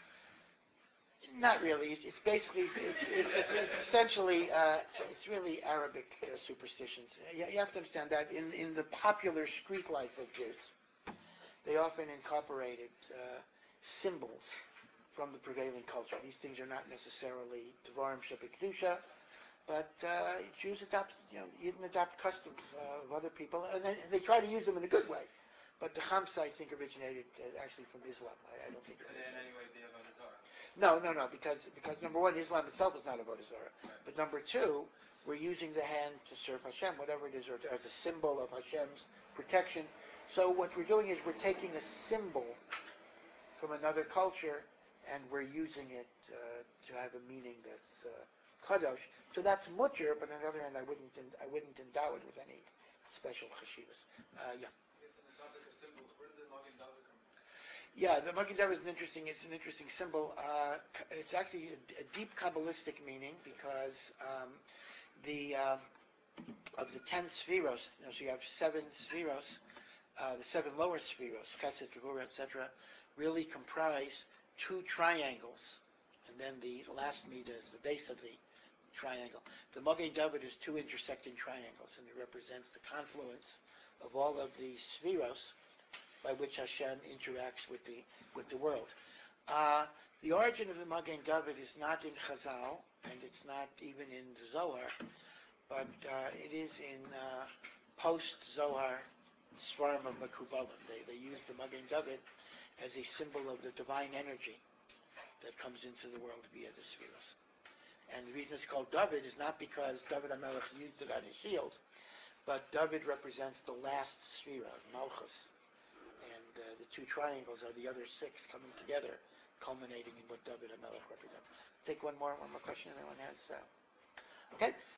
Not really. It's, it's basically, it's, it's, it's, it's essentially, uh, it's really Arabic uh, superstitions. You, you have to understand that in, in the popular street life of Jews, they often incorporated uh, symbols from the prevailing culture. These things are not necessarily Devarim Shebekdusha, but uh, Jews adopt, you know, Yidden adopt customs uh, of other people, and they, they try to use them in a good way. But the Chamsa, I think, originated uh, actually from Islam. I, I don't think. Could it in any way be Avodah Zarah? No, no, no, because because number one, Islam itself is not Avodah Zarah. But number two, we're using the hand to serve Hashem, whatever it is, or to, as a symbol of Hashem's protection. So what we're doing is we're taking a symbol from another culture and we're using it uh, to have a meaning that's uh, kadosh. So that's mutter, but on the other hand, I wouldn't I wouldn't endow it with any special chashivas. Uh, yeah. Yeah, the Magen David is an interesting. It's an interesting symbol. Uh, it's actually a, a deep Kabbalistic meaning because um, the uh, of the ten spheros, you know, so you have seven spheros, uh, the seven lower spheros, Chesed, Gevurah, et cetera, really comprise two triangles, and then the last midah is the base of the triangle. The Magen David is two intersecting triangles, and it represents the confluence of all of the spheros by which Hashem interacts with the with the world. Uh, the origin of the Magen David is not in Chazal, and it's not even in the Zohar, but uh, it is in uh, post-Zohar Svarim of Mekubalim. They, they use the Magen David as a symbol of the divine energy that comes into the world via the spheros. And the reason it's called David is not because David HaMelech used it on his shield, but David represents the last Sphira, Malchus. And uh, the two triangles are the other six coming together, culminating in what David HaMelech represents. Take one more, one more question if anyone has. Uh, okay.